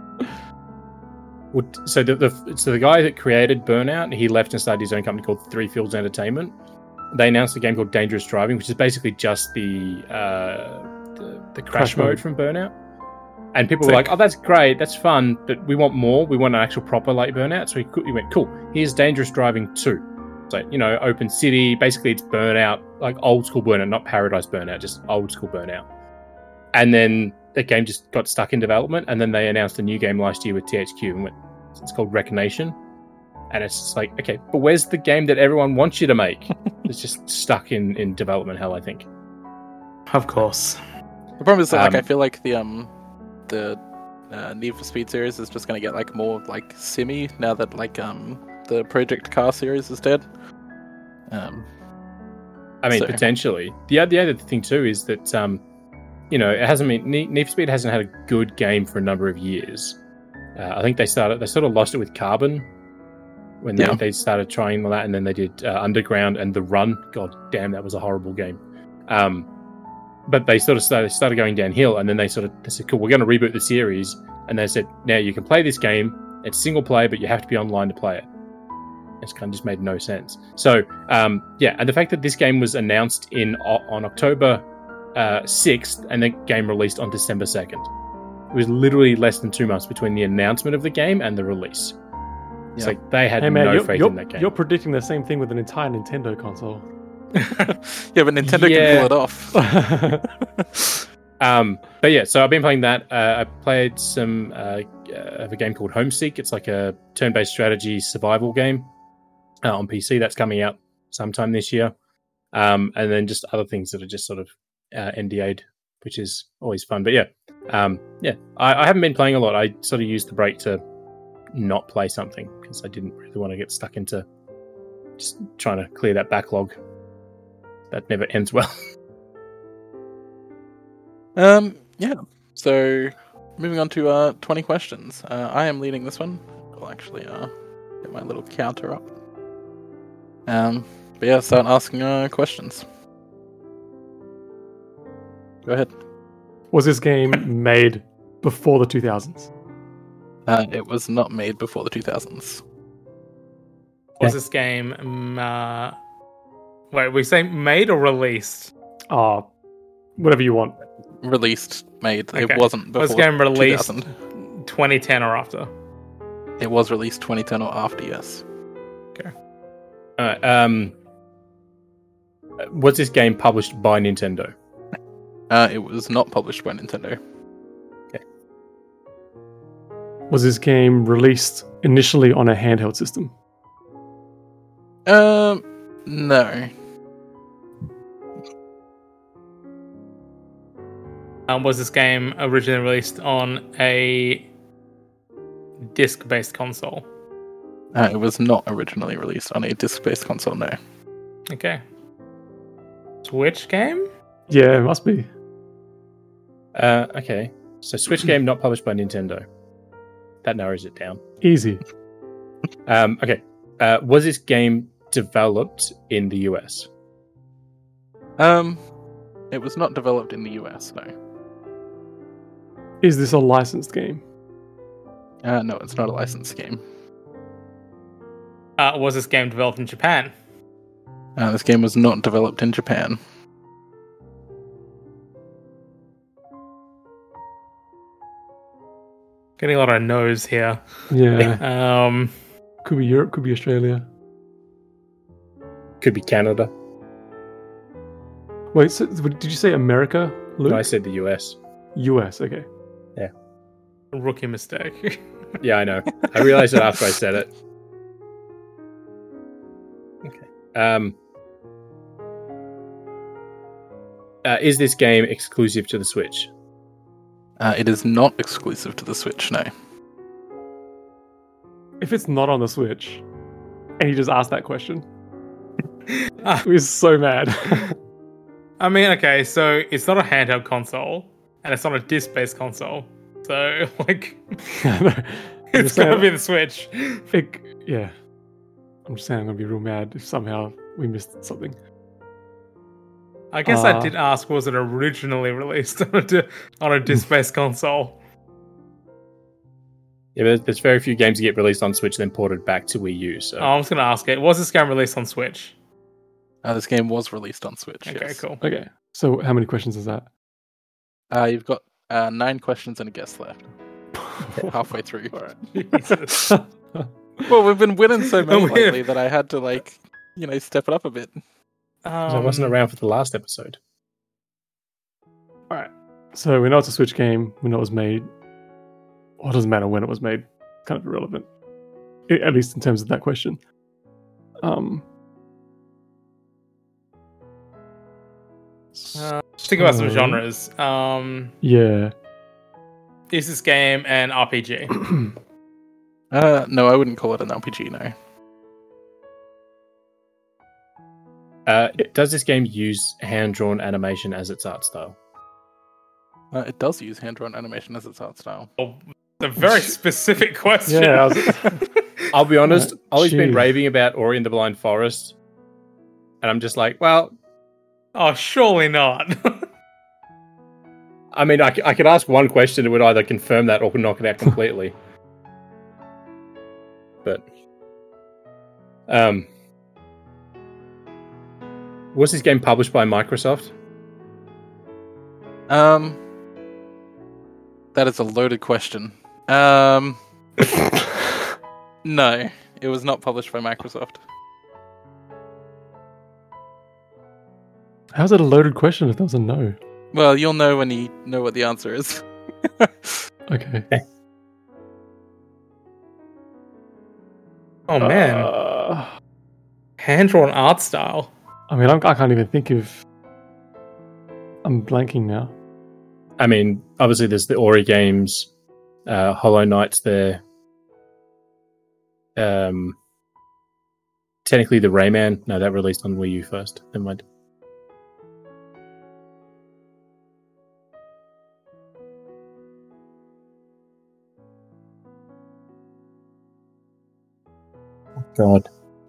Speaker 2: So the guy that created Burnout, he left and started his own company called Three Fields Entertainment. They announced a game called Dangerous Driving, which is basically just the crash mode from Burnout. And people were like, "Oh, that's great, that's fun, but we want more. We want an actual proper Burnout." So he went, "Cool, here's Dangerous Driving 2." So open city. Basically, it's Burnout, old school Burnout, not Paradise Burnout, just old school Burnout. And then that game just got stuck in development, and then they announced a new game last year with THQ, and it's called Reckonation. And it's just okay, but where's the game that everyone wants you to make? It's just stuck in development hell, I think.
Speaker 3: Of course.
Speaker 1: The problem is that I feel like the Need for Speed series is just going to get more simmy now that the Project Car series is dead.
Speaker 2: Potentially. The other thing too is that it hasn't been Need for Speed hasn't had a good game for a number of years. I think they sort of lost it with Carbon when they started trying that, and then they did Underground and The Run. God damn, that was a horrible game. But they sort of started going downhill, and then they said, "Cool, we're going to reboot the series." And they said, "Now you can play this game. It's single player, but you have to be online to play it." It's kind of just made no sense. So, yeah, and the fact that this game was announced on October 6th and the game released on December 2nd. It was literally less than 2 months between the announcement of the game and the release. It's like they had no faith in that game.
Speaker 4: You're predicting the same thing with an entire Nintendo console.
Speaker 1: Yeah, but Nintendo can pull it off.
Speaker 2: But yeah, so I've been playing that. I played some of a game called Homeseek. It's like a turn-based strategy survival game on PC that's coming out sometime this year. And then just other things that are just sort of NDA'd, which is always fun. But yeah, I haven't been playing a lot. I sort of used the break to not play something because I didn't really want to get stuck into just trying to clear that backlog. That never ends well.
Speaker 1: Yeah. So, moving on to 20 questions. I am leading this one. I'll actually get my little counter up. But yeah, start asking questions. Go ahead.
Speaker 4: Was this game made before the 2000s?
Speaker 1: It was not made before the 2000s.
Speaker 3: Was this game... wait, we say made or released?
Speaker 4: Whatever you want.
Speaker 1: Released, made.
Speaker 3: Okay.
Speaker 1: It wasn't before
Speaker 3: Was this game released
Speaker 1: 2000.
Speaker 3: 2010 or after?
Speaker 1: It was released 2010 or after, yes.
Speaker 2: Was this game published by Nintendo?
Speaker 1: It was not published by Nintendo.
Speaker 4: Was this game released initially on a handheld system?
Speaker 1: No.
Speaker 3: Was this game originally released on a disc-based console?
Speaker 1: It was not originally released on a disc-based console, no.
Speaker 3: Okay. Switch game?
Speaker 4: Yeah, it must be.
Speaker 2: Okay. So Switch game not published by Nintendo. That narrows it down.
Speaker 4: Easy.
Speaker 2: Okay. Was this game developed in the US?
Speaker 1: It was not developed in the US, no.
Speaker 4: Is this a licensed game?
Speaker 1: No, it's not a licensed game.
Speaker 3: Was this game developed in Japan?
Speaker 1: This game was not developed in Japan.
Speaker 3: Getting a lot of no's here.
Speaker 4: Yeah. Could be Europe, could be Australia.
Speaker 2: Could be Canada.
Speaker 4: Wait, so did you say America, Luke?
Speaker 2: No, I said the US.
Speaker 4: US, okay.
Speaker 3: Rookie mistake.
Speaker 2: Yeah, I know. I realized it after I said it. Okay. Is this game exclusive to the Switch?
Speaker 1: It is not exclusive to the Switch, no.
Speaker 4: If it's not on the Switch, and you just asked that question, we're so mad.
Speaker 3: I mean, okay, so it's not a handheld console, and it's not a disc-based console. So, like, it's gonna be the Switch.
Speaker 4: Yeah. I'm just saying I'm gonna be real mad if somehow we missed something.
Speaker 3: I guess I did ask, was it originally released on a disc-based console?
Speaker 2: Yeah, but there's very few games that get released on Switch then ported back to Wii U. So
Speaker 3: I was going to ask it. Was this game released on Switch?
Speaker 1: This game was released on Switch.
Speaker 3: Okay,
Speaker 1: yes.
Speaker 3: cool.
Speaker 4: Okay, so how many questions is that?
Speaker 1: You've got 9 questions and a guess left. Halfway through.
Speaker 3: Jesus.
Speaker 1: Well, we've been winning so many lately that I had to, step it up a bit.
Speaker 2: I wasn't around for the last episode.
Speaker 4: Alright, so we know it's a Switch game, we know it was made. Well, it doesn't matter when it was made, kind of irrelevant. At least in terms of that question.
Speaker 3: Think about some genres.
Speaker 4: Yeah.
Speaker 3: Is this game an RPG?
Speaker 1: No, I wouldn't call it an RPG, no.
Speaker 2: Does this game use hand-drawn animation as its art style?
Speaker 1: It does use hand-drawn animation as its art style.
Speaker 3: Oh, a very specific question.
Speaker 4: Yeah,
Speaker 2: I'll be honest, Ollie's been
Speaker 4: Jeez.
Speaker 2: raving about Ori and the Blind Forest, and I'm just like, well,
Speaker 3: Oh, surely not.
Speaker 2: I mean, I could ask one question that would either confirm that or knock it out completely. But Was this game published by Microsoft?
Speaker 1: That is a loaded question. No, it was not published by Microsoft.
Speaker 4: How's it a loaded question if that was a no?
Speaker 1: Well, you'll know when you know what the answer is.
Speaker 4: Okay.
Speaker 3: Oh man, hand-drawn art style.
Speaker 4: I mean, I can't even think of... I'm blanking now.
Speaker 2: I mean, obviously there's the Ori games, Hollow Knight's there. Technically the Rayman. No, that released on Wii U first. Never mind. God.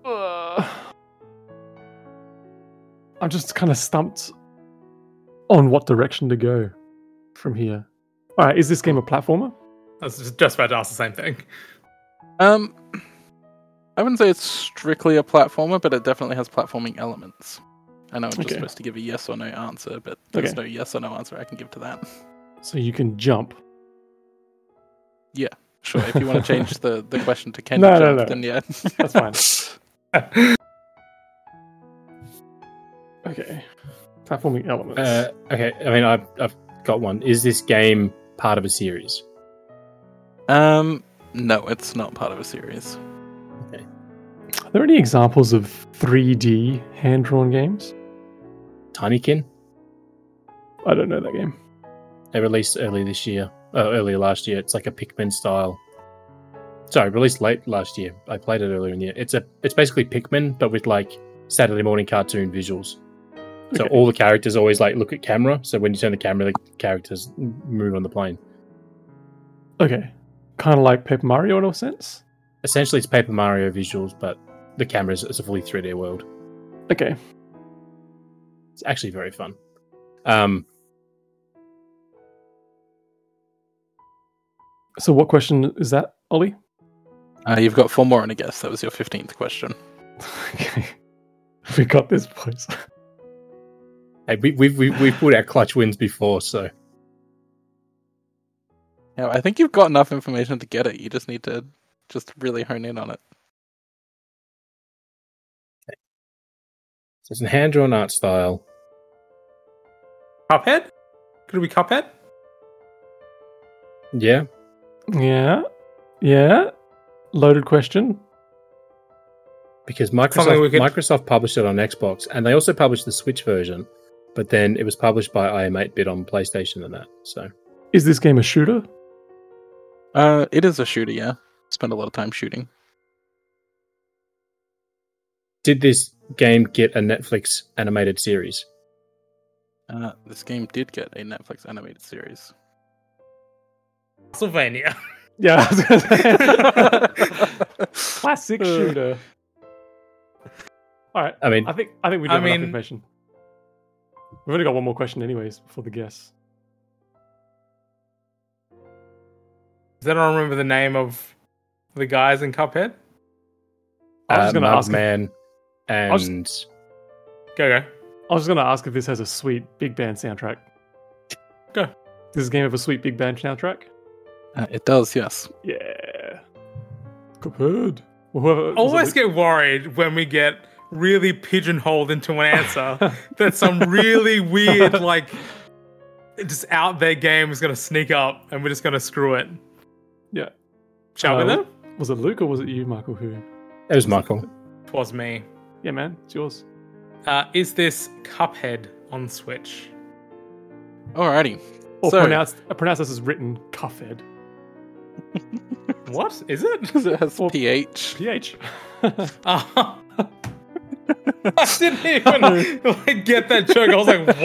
Speaker 4: I'm just kind of stumped on what direction to go from here. All right, is this game a platformer?
Speaker 3: I was just about to ask the same thing.
Speaker 1: I wouldn't say it's strictly a platformer, but it definitely has platforming elements. I know I'm just supposed to give a yes or no answer, but there's no yes or no answer I can give to that.
Speaker 4: So you can jump.
Speaker 1: Yeah, sure. If you want to change the question to can you jump, then yeah.
Speaker 4: That's fine. Okay. Platforming elements.
Speaker 2: Okay, I mean, I've got one. Is this game part of a series?
Speaker 1: No, it's not part of a series.
Speaker 2: Okay.
Speaker 4: Are there any examples of 3D hand-drawn games?
Speaker 2: Tinykin?
Speaker 4: I don't know that game.
Speaker 2: They released earlier last year. It's like a Pikmin style. Sorry, released late last year. I played it earlier in the year. It's basically Pikmin, but with like Saturday morning cartoon visuals. So all the characters always like look at camera. So when you turn the camera, the characters move on the plane.
Speaker 4: Okay. Kind of like Paper Mario in a sense?
Speaker 2: Essentially, it's Paper Mario visuals, but the camera is a fully 3D world.
Speaker 4: Okay.
Speaker 2: It's actually very fun.
Speaker 4: So what question is that, Ollie?
Speaker 1: You've got 4 more on a guess. That was your 15th question.
Speaker 4: Okay. We got this, boys.
Speaker 2: Hey, we've put out clutch wins before, so...
Speaker 1: Yeah, I think you've got enough information to get it. You just need to just really hone in on it.
Speaker 2: Okay. So it's a hand-drawn art style.
Speaker 3: Cuphead? Could it be Cuphead?
Speaker 2: Yeah.
Speaker 4: Yeah. Loaded question.
Speaker 2: Because Microsoft published it on Xbox, and they also published the Switch version, but then it was published by iam8bit on PlayStation and that. So,
Speaker 4: is this game a shooter?
Speaker 1: It is a shooter, yeah. Spend a lot of time shooting.
Speaker 2: Did this game get a Netflix animated series?
Speaker 1: This game did get a Netflix animated series.
Speaker 3: Castlevania.
Speaker 4: Yeah. I was gonna say. Classic shooter. All right.
Speaker 2: I mean,
Speaker 4: I think we have enough information. We've only got one more question, anyways, before the guess.
Speaker 3: Does anyone remember the name of the guys in Cuphead?
Speaker 4: I was just going to ask.
Speaker 2: Man and
Speaker 3: Go.
Speaker 4: I was just going to ask if this has a sweet big band soundtrack.
Speaker 3: Go.
Speaker 4: Does this game have a sweet big band soundtrack?
Speaker 1: It does, yes.
Speaker 4: Yeah. Cuphead. Well,
Speaker 3: I always get worried when we get really pigeonholed into an answer that some really weird, like, just out there game is going to sneak up and we're just going to screw it.
Speaker 4: Yeah.
Speaker 3: Shall we then?
Speaker 4: Was it Luke or was it you, Michael? Who?
Speaker 2: it was Michael.
Speaker 3: It was me.
Speaker 4: Yeah, man. It's yours.
Speaker 3: Is this Cuphead on Switch?
Speaker 1: Alrighty.
Speaker 4: Or
Speaker 1: So-
Speaker 4: pronounced as written, Cuphead.
Speaker 3: What? Is it?
Speaker 1: Because it has PH.
Speaker 4: PH.
Speaker 3: I didn't even get that joke. I was like,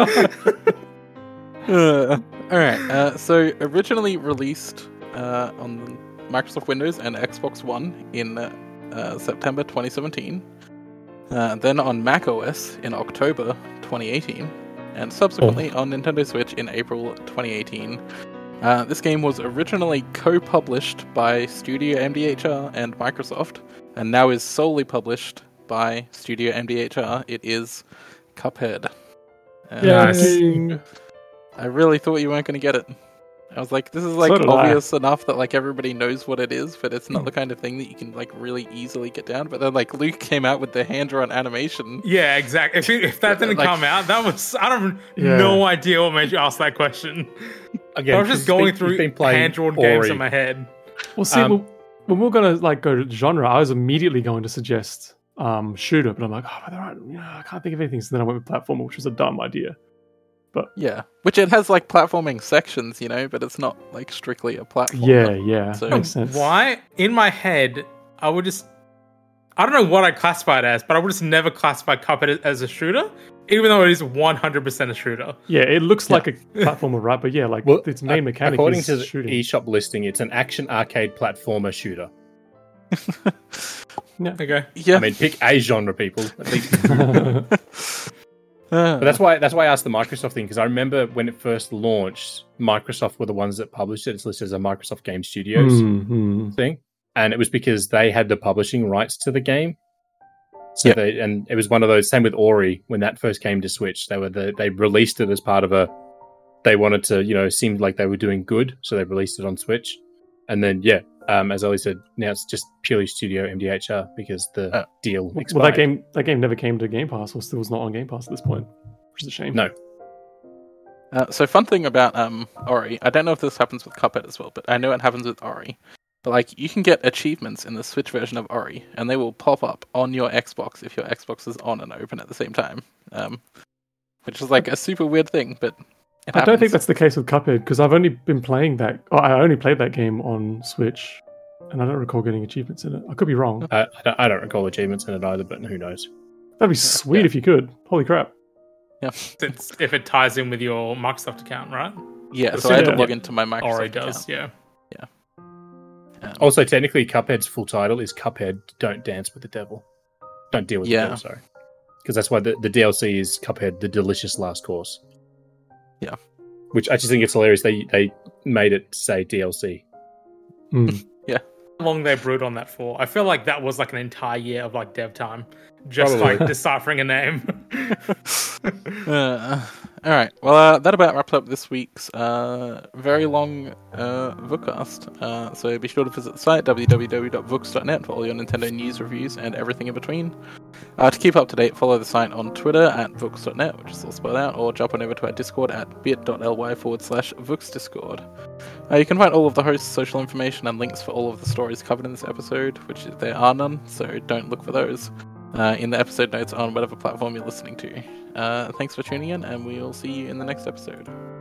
Speaker 3: what?
Speaker 1: Alright, so originally released on Microsoft Windows and Xbox One in September 2017. Then on macOS in October 2018. And subsequently on Nintendo Switch in April 2018 This game was originally co-published by Studio MDHR and Microsoft, and now is solely published by Studio MDHR. It is Cuphead.
Speaker 3: Nice.
Speaker 1: I really thought you weren't going to get it. I was like, this is like
Speaker 4: So did
Speaker 1: obvious enough that like everybody knows what it is, but it's not the kind of thing that you can like really easily get down. But then like Luke came out with the hand-drawn animation.
Speaker 3: Yeah, exactly. If that didn't
Speaker 1: Like-
Speaker 3: come out, that was I don't
Speaker 4: Yeah.
Speaker 3: no idea what made you ask that question.
Speaker 2: Again,
Speaker 3: I was just going through
Speaker 2: been playing
Speaker 3: hand-drawn games
Speaker 2: Ori.
Speaker 3: in my head.
Speaker 4: Well, see, when we're gonna like go to genre, I was immediately going to suggest shooter, but I'm like, oh, but I can't think of anything. So then I went with platformer, which was a dumb idea.
Speaker 1: Yeah, which it has like platforming sections, you know, but it's not like strictly a platform.
Speaker 4: Yeah,
Speaker 1: So-
Speaker 4: makes sense.
Speaker 3: Why? In my head, I don't know what I classify it as, but I would just never classify Cuphead as a shooter, even though it is 100% a shooter.
Speaker 4: Yeah, it looks like a platformer, right? But yeah, like its main mechanic
Speaker 2: according
Speaker 4: is
Speaker 2: to the
Speaker 4: shooting.
Speaker 2: eShop listing, it's an action arcade platformer shooter.
Speaker 3: Okay.
Speaker 1: Yeah,
Speaker 2: I mean, pick a genre, people. At least. But that's why I asked the Microsoft thing, because I remember when it first launched, Microsoft were the ones that published it. It's listed as a Microsoft Game Studios
Speaker 4: Mhm.
Speaker 2: thing, and it was because they had the publishing rights to the game. So and it was one of those. Same with Ori when that first came to Switch. They released it as part of a. They wanted to seemed like they were doing good, so they released it on Switch, and then as Ellie said, now it's just purely Studio MDHR because the deal expired.
Speaker 4: Well, that game never came to Game Pass, or still was not on Game Pass at this point, which is a shame.
Speaker 2: No.
Speaker 1: So fun thing about Ori, I don't know if this happens with Cuphead as well, but I know it happens with Ori. But like, you can get achievements in the Switch version of Ori, and they will pop up on your Xbox if your Xbox is on and open at the same time, which is like a super weird thing, but it
Speaker 4: I don't think
Speaker 1: happens.
Speaker 4: that's the case with Cuphead because I've only been playing that. I only played that game on Switch, and I don't recall getting achievements in it. I could be wrong.
Speaker 2: I don't recall achievements in it either, but who knows?
Speaker 4: That'd be sweet if you could. Holy crap!
Speaker 3: If it ties in with your Microsoft account, right?
Speaker 1: Yeah, so I had to
Speaker 4: Yeah.
Speaker 1: log into my Microsoft
Speaker 3: Ori does,
Speaker 1: account.
Speaker 3: yeah.
Speaker 2: Also, technically, Cuphead's full title is Cuphead Don't Dance with the Devil. Don't deal with the devil, sorry. Because that's why the DLC is Cuphead The Delicious Last Course.
Speaker 1: Yeah.
Speaker 2: Which I just think it's hilarious. They made it say DLC.
Speaker 4: Mm.
Speaker 3: How long they brewed on that for? I feel like that was like an entire year of like dev time, just
Speaker 2: Probably.
Speaker 3: like deciphering a name.
Speaker 1: All right. Well, that about wraps up this week's very long Vookcast. So be sure to visit the site www.vooks.net for all your Nintendo news, reviews, and everything in between. To keep up to date, follow the site on Twitter at vooks.net, which is all spelled out, or jump on over to our Discord at bit.ly/VooksDiscord. You can find all of the hosts' social information and links for all of the stories covered in this episode, which there are none, so don't look for those, in the episode notes on whatever platform you're listening to. Thanks for tuning in, and we'll see you in the next episode.